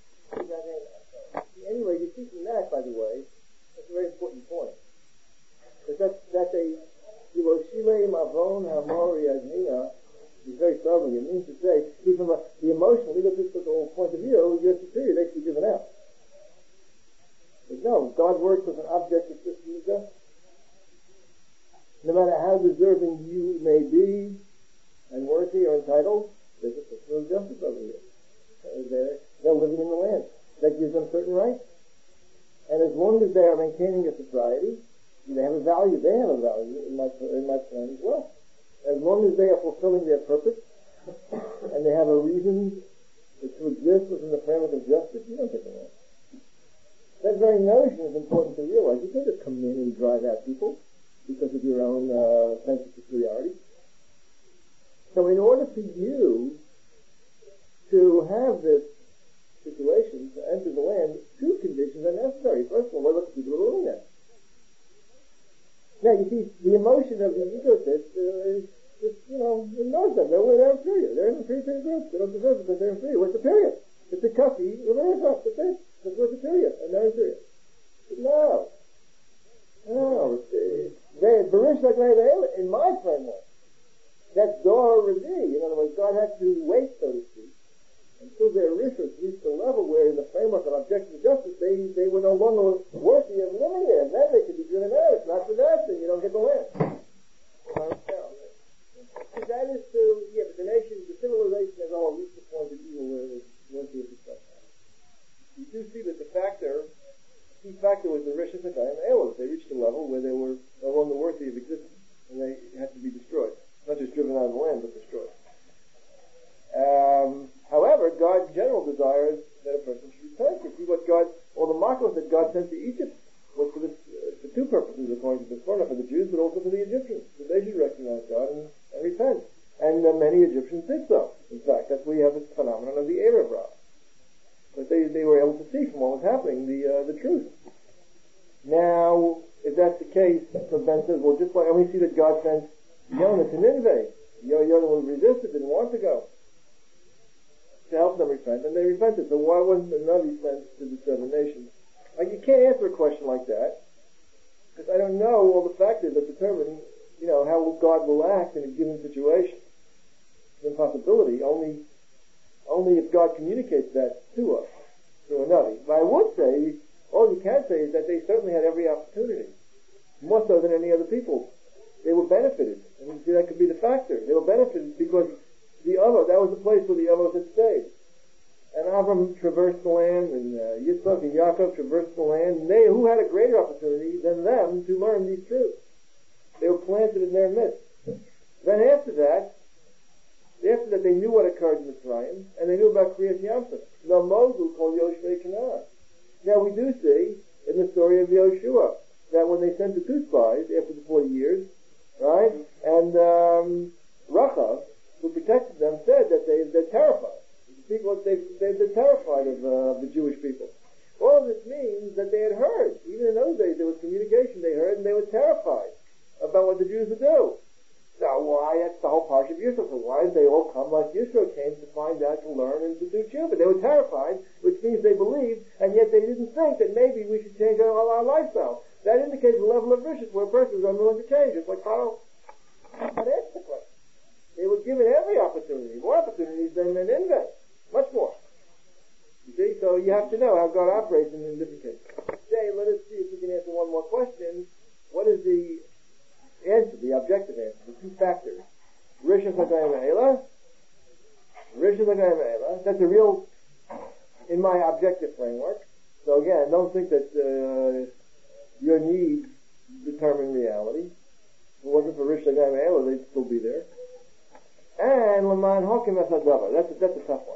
Anyway, you see from that, by the way, that's a very important point. Because that's, that's a Kilo Shilem Avon Hamori Agnia is very sobering. It means to say, see from a, the emotional, egotistical point of view, you're superior, they should be given out. But no, God works with an objective system of justice. No matter how deserving you may be and worthy or entitled, there's a system of justice over here. They're, they're living in the land. That gives them certain rights. And as long as they are maintaining a society, they have a value. They have a value in my, in my plan as well. As long as they are fulfilling their purpose and they have a reason to exist within the framework of justice, you don't get the land. That very notion is important to realize. You can't just come in and drive out people because of your own uh, sense of superiority. So in order for you to have this situation, to enter the land, two conditions are necessary. First of all, what are the people who are living there? Now, you see, the emotion of the egotist uh, is just, you know, ignores them. They're, they're inferior. They're in inferior groups. They don't deserve it because they're inferior. We're superior. It's a cuffy, we're very tough. That's it. Because we're superior, and they're inferior. But no. No. They, in my framework, that's Dor Radi. In other words, God had to wait, so to speak, until their rishos reached a level where, in the framework of objective justice, they, they were no longer worthy of living there. And then they could be driven out. It's not for that, then you don't get the land. So that is to, yeah, but the nation, the civilization as all reached the point of evil where it was worthy of discussion. You do see that the factor, key factor was the Rishos HaGoyim Elos. They reached a level where they were no longer worthy of existence, and they had to be destroyed. Not just driven out of the land, but destroyed. Um, however, God's general desire is that a person should return. You see what God, all the makos that God sent to Egypt was for, this, uh, for two purposes, according to the Torah, for the Jews, but also for the Egyptians, that they should recognize God and, and repent. And uh, many Egyptians did so. In fact, that's where you have this phenomenon of the Erev Rav. But they, they were able to see from what was happening the uh, the truth. Now, if that's the case, so Ben says, well, just like, and we see that God sent Yonah to Nineveh. Yonah was resisted, didn't want to go, to help them repent, and they repented. So why wasn't the Navi sent to the seven nations? Like, you can't answer a question like that, because I don't know all the factors that determine, you know, how God will act in a given situation. It's an impossibility, only, only if God communicates that to us, through a Navi. But I would say, all you can say is that they certainly had every opportunity, more so than any other people. They were benefited. And you see, that could be the factor. They were benefited because the Avos, that was the place where the Avos had stayed. And Avram traversed the land, and uh, Yitzchak and Yaakov traversed the land, and they, who had a greater opportunity than them to learn these truths? They were planted in their midst. Then after that, after that they knew what occurred in Mitzrayim, and they knew about Kriyas Yamsuf. The Mosul called Yoshvei Canaan. Now we do see, in the story of Yoshua, that when they sent the two spies, after the forty years, right, and um, Rachav, who protected them, said that they, they're terrified. The people, they, they, they're terrified of uh, the Jewish people. All of this means that they had heard. Even in those days, there was communication they heard, and they were terrified about what the Jews would do. Now, why? That's the whole Parsha of Yisro. So why did they all come like Yisro came to find out, to learn, and to do tshuva? They were terrified, which means they believed, and yet they didn't think that maybe we should change our, our lifestyle. That indicates a level of riches where a person is unwilling to change. It's like Paro. But that's the question. They were given every opportunity, more opportunities than an invest, much more. You see, so you have to know how God operates in, in different cases. Today, let us see if we can answer one more question. What is the answer, the objective answer, the two factors? Rishon Hagayim Eila. Rishon Hagayim Eila. That's a real, in my objective framework. So again, don't think that uh, your needs determine reality. If it wasn't for Rishon Hagayim Eila, they'd still be there. And Laman Hokim Es Hadavar. That's a, that's a tough one.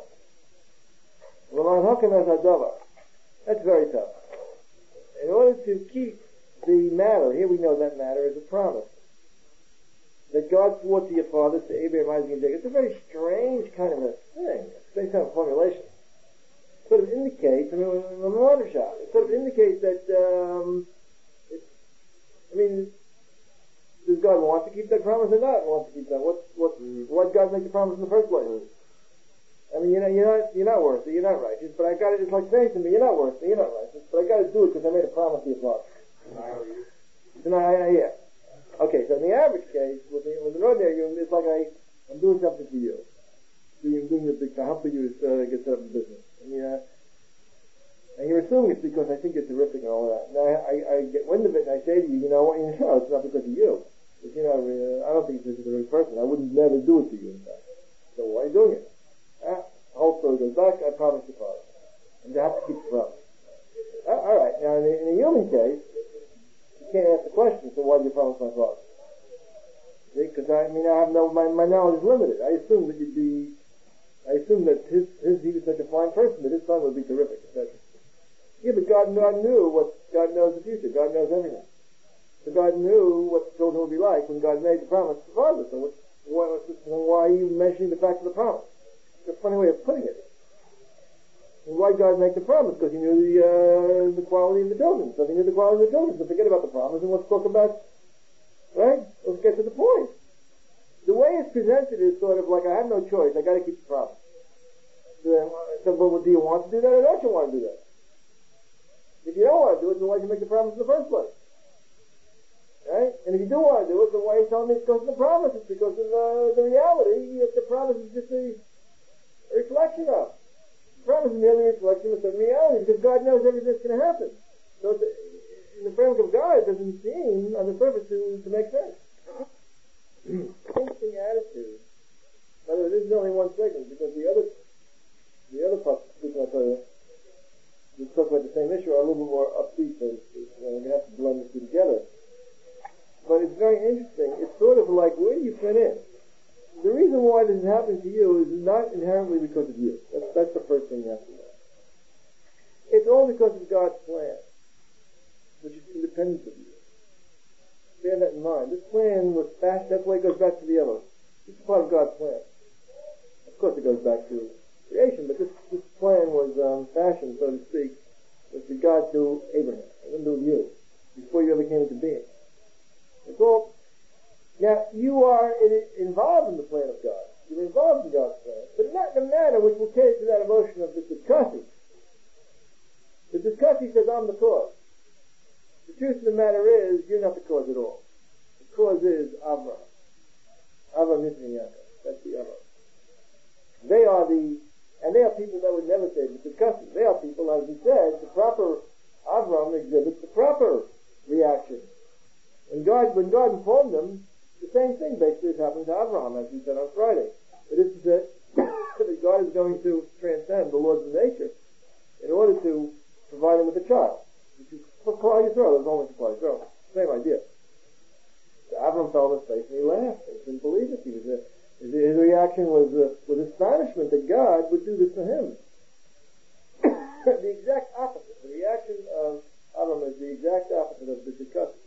Laman Hokim Es Hadavar. That's very tough. In order to keep the matter, here we know that matter is a promise that God swore to your fathers, to Abraham, Isaac, and Jacob. It's a very strange kind of a thing, a strange kind of formulation. It sort of indicates, I mean, a water shot. It sort of indicates that, um, it, I mean, does God want to keep that promise or not want to keep that? What, what, why did God make the promise in the first place? I mean, you know, you're not, you're not worthy, you're not righteous, but I got it, it's like saying to me, you're not worthy, you're not righteous, but I got to do it because I made a promise to your father. And I, yeah. Okay, so in the average case, with, the, with an ordinary human, it's like I, I'm doing something for you. Doing, doing the big, helping you uh, get set up in business. And, yeah, and you're assuming it's because I think you're terrific and all that. Now, I, I get wind of it and I say to you, you know what, you know, it's not because of you. But, you know, uh, I don't think this is the right person. I wouldn't never do it to you, in fact. So why are you doing it? Uh, the whole story goes back, I promised the father. And you have to keep the promise. Uh, all right, now in a, in a human case, you can't ask the question, so why did you promise my father? See, because I mean, I have no, my, my knowledge is limited. I assume that you'd be, I assume that his, his, he was such a fine person that his son would be terrific, et cetera. Yeah, but God, God knew what, God knows the future. God knows everything. So God knew what the children would be like when God made the promise to the father. So what, what, why are you mentioning the fact of the promise? It's a funny way of putting it. And why did God make the promise? Because he knew the uh, the quality of the children. So if he knew the quality of the children, so forget about the promise and let's talk about, right? Let's get to the point. The way it's presented is sort of like, I have no choice, I got to keep the promise. So, then, so, but do you want to do that or don't you want to do that? If you don't want to do it, then why did you make the promise in the first place? Right? And if you do want to do it, then why are you telling me it's because of the promise? It's because of uh, the reality that the promise is just a, a reflection of. The promise is merely a reflection of the reality, because God knows everything that's going to happen. So the, in the framework of God, it doesn't seem on the surface to, to make sense. Interesting attitude. By the way, this is only one segment, because the other the other part, we talk about the same issue, are a little bit more upbeat, so to speak. We're going to have to blend the two together. But it's very interesting. It's sort of like, where do you fit in? The reason why this is happening to you is not inherently because of you. That's, that's the first thing you have to know. It's all because of God's plan, which is independent of you. Bear that in mind. This plan was fashioned, that's why it goes back to the other. It's part of God's plan. Of course it goes back to creation, but this, this plan was um, fashioned, so to speak, with regard to Abraham. It didn't do with you, before you ever came into being. It's all. Now, you are in, involved in the plan of God. You're involved in God's plan, but not in a manner which will cater to that emotion of the Tzidkasi. The Tzidkasi says, I'm the cause. The truth of the matter is, you're not the cause at all. The cause is Avraham. Avraham, Yitzchak, and Yaakov. That's the Avraham. They are the, and they are people that would never say the Tzidkasi. They are people, as we said, the proper Avraham exhibits the proper reaction. When God, when God informed them, the same thing basically is happening to Abraham, as we said on Friday. But this is that, that God is going to transcend the laws of nature in order to provide him with a child. Which is Klal Yisrael, there's only Klal Yisrael. Same idea. So Abraham fell on his face and he laughed. He couldn't believe it. He was, uh, his, his reaction was uh, was astonishment that God would do this to him. The exact opposite. The reaction of Abraham is the exact opposite of the Tzidkasi.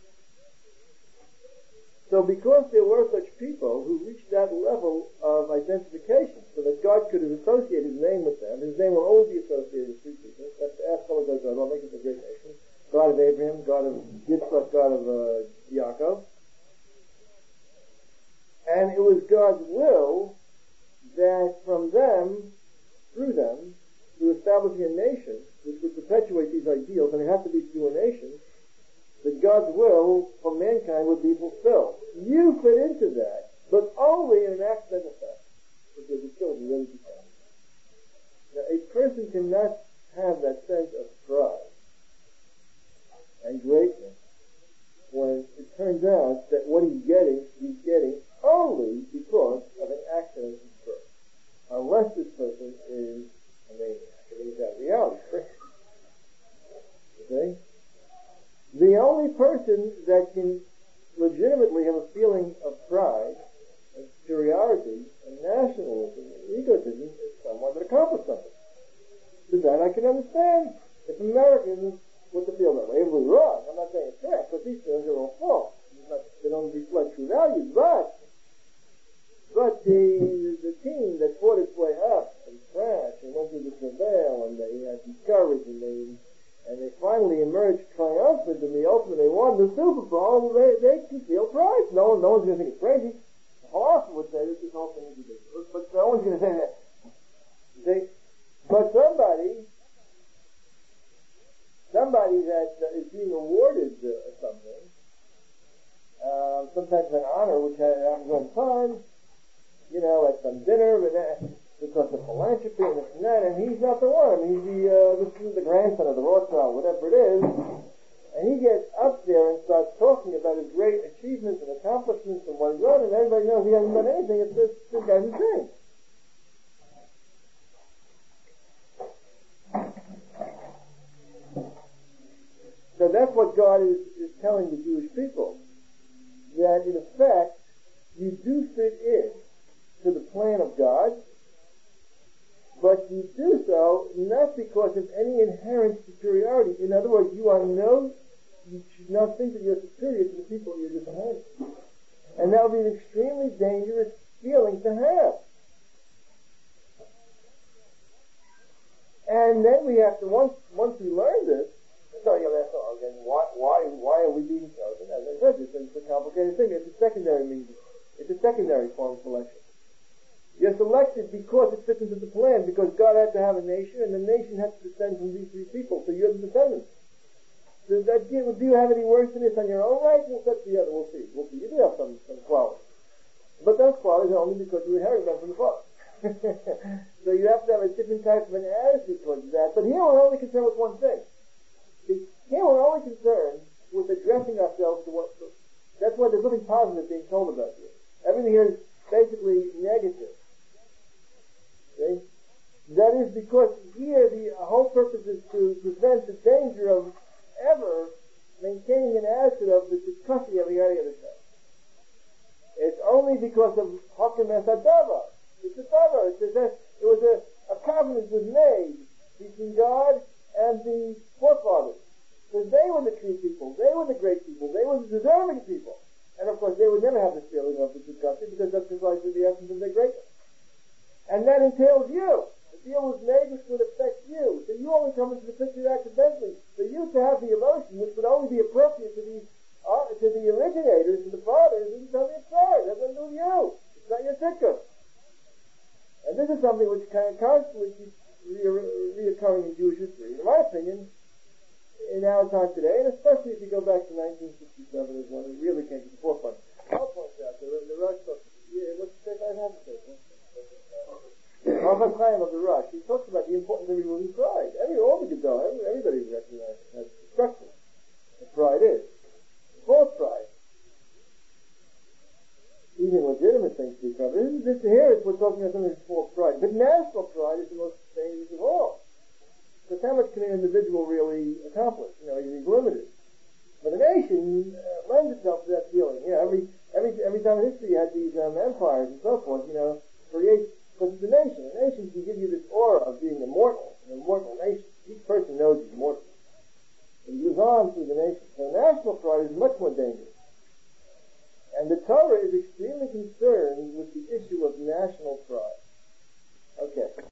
So because there were such people who reached that level of identification, so that God could have associated his name with them, his name will always be associated with three people. That's the Aschol of God, I'll make it a great nation. God of Abraham, God of Yitzchak, God of uh, Yaakov. And it was God's will that from them, through them, through establishing a nation which would perpetuate these ideals, and it had to be through a nation, that God's will for mankind would be fulfilled. You fit into that, but only in an accidental fashion, because the children really become. Now, a person cannot have that sense of pride and greatness when it turns out that what he's getting, he's getting only because of an accident in birth. Unless this person is a maniac, and he's that reality. Okay? The only person that can legitimately have a feeling of pride and superiority and nationalism and egotism is someone that accomplished something. To that I can understand. If Americans were to feel that way, it was wrong. I'm not saying it's correct, but these things are all false. Not, they don't reflect true values. But, but the the team that fought its way up from scratch and went through the travail, and they had some courage, and they and they finally emerged triumphant in the ultimate. They won the Super Bowl. They they can feel pride. No one, no one's going to think it's crazy. Often would say that this whole thing is ridiculous, but no one's going to say that. They, but somebody, somebody that uh, is being awarded uh, something, uh, sometimes an honor, which happens all the time, you know, at some dinner, and that, because of philanthropy and this and that, and he's not the one. I mean, he's the, uh, this is the grandson of the Rothschild, whatever it is, and he gets up there and starts talking about his great achievements and accomplishments and what he's done, and everybody knows he hasn't done anything. It's this, this guy's insane. So that's what God is, is telling the Jewish people, that in effect, you do fit in to the plan of God, but you do so not because of any inherent superiority. In other words, you are no, you should not think that you're superior to the people you're just behind. And that would be an extremely dangerous feeling to have. And then we have to, once once we learn this, so you'll ask, oh, again, why, why, why are we being chosen? As I said, it's a complicated thing. It's a secondary means. It's a secondary form of selection. You're selected because it fits into the plan, because God had to have a nation, and the nation has to descend from these three people, so you're the descendants. Does that give, do you have any worse than this on your own right? Well, that's the other. We'll see. We'll see. You do have some, some qualities. But those qualities are only because you inherited them from the Father. So you have to have a different type of an attitude towards that. But here we're only concerned with one thing. Here we're only concerned with addressing ourselves to what... That's why there's nothing positive being told about here. Everything here is basically negative. Okay? That is because here the whole purpose is to prevent the danger of ever maintaining an attitude of the discussion of the other side. It's only because of Hakim Esadava. It's a dava. It, it was a, a covenant was made between God and the forefathers. Because they were the true people. They were the great people. They were the deserving people. And of course they would never have this feeling of the discussion, because that's precisely the essence of their greatness. And that entails you. The deal was made which would affect you. So you only come into the picture accidentally. For you to have the emotion which would only be appropriate to the uh, to the originators, to the fathers, is totally absurd. That's nothing to do with you. It's not your tikkun. And this is something which kind of constantly keeps re- reoccurring in Jewish history. In my opinion, in our time today, and especially if you go back to nineteen sixty-seven, is when it really came to the forefront. I'll point out the, the Rush book. Yeah, what's the I have to say? Rav Chaim of the Rush. He talks about the importance of removing pride. Every all the Gedolim, every, everybody recognizes has destruction. What pride is. False pride. Even legitimate things to be covered. This, this here is we're talking about something that's false pride. But national pride is the most dangerous of all. Because how much can an individual really accomplish? You know, he's limited. But a nation uh, lends itself to that feeling. You know, every every every time in history you had these um, empires and so forth, you know, create, because it's a nation. A nation can give you this aura of being immortal, an immortal nation. Each person knows he's immortal. It lives on through the nation. So national pride is much more dangerous. And the Torah is extremely concerned with the issue of national pride. Okay.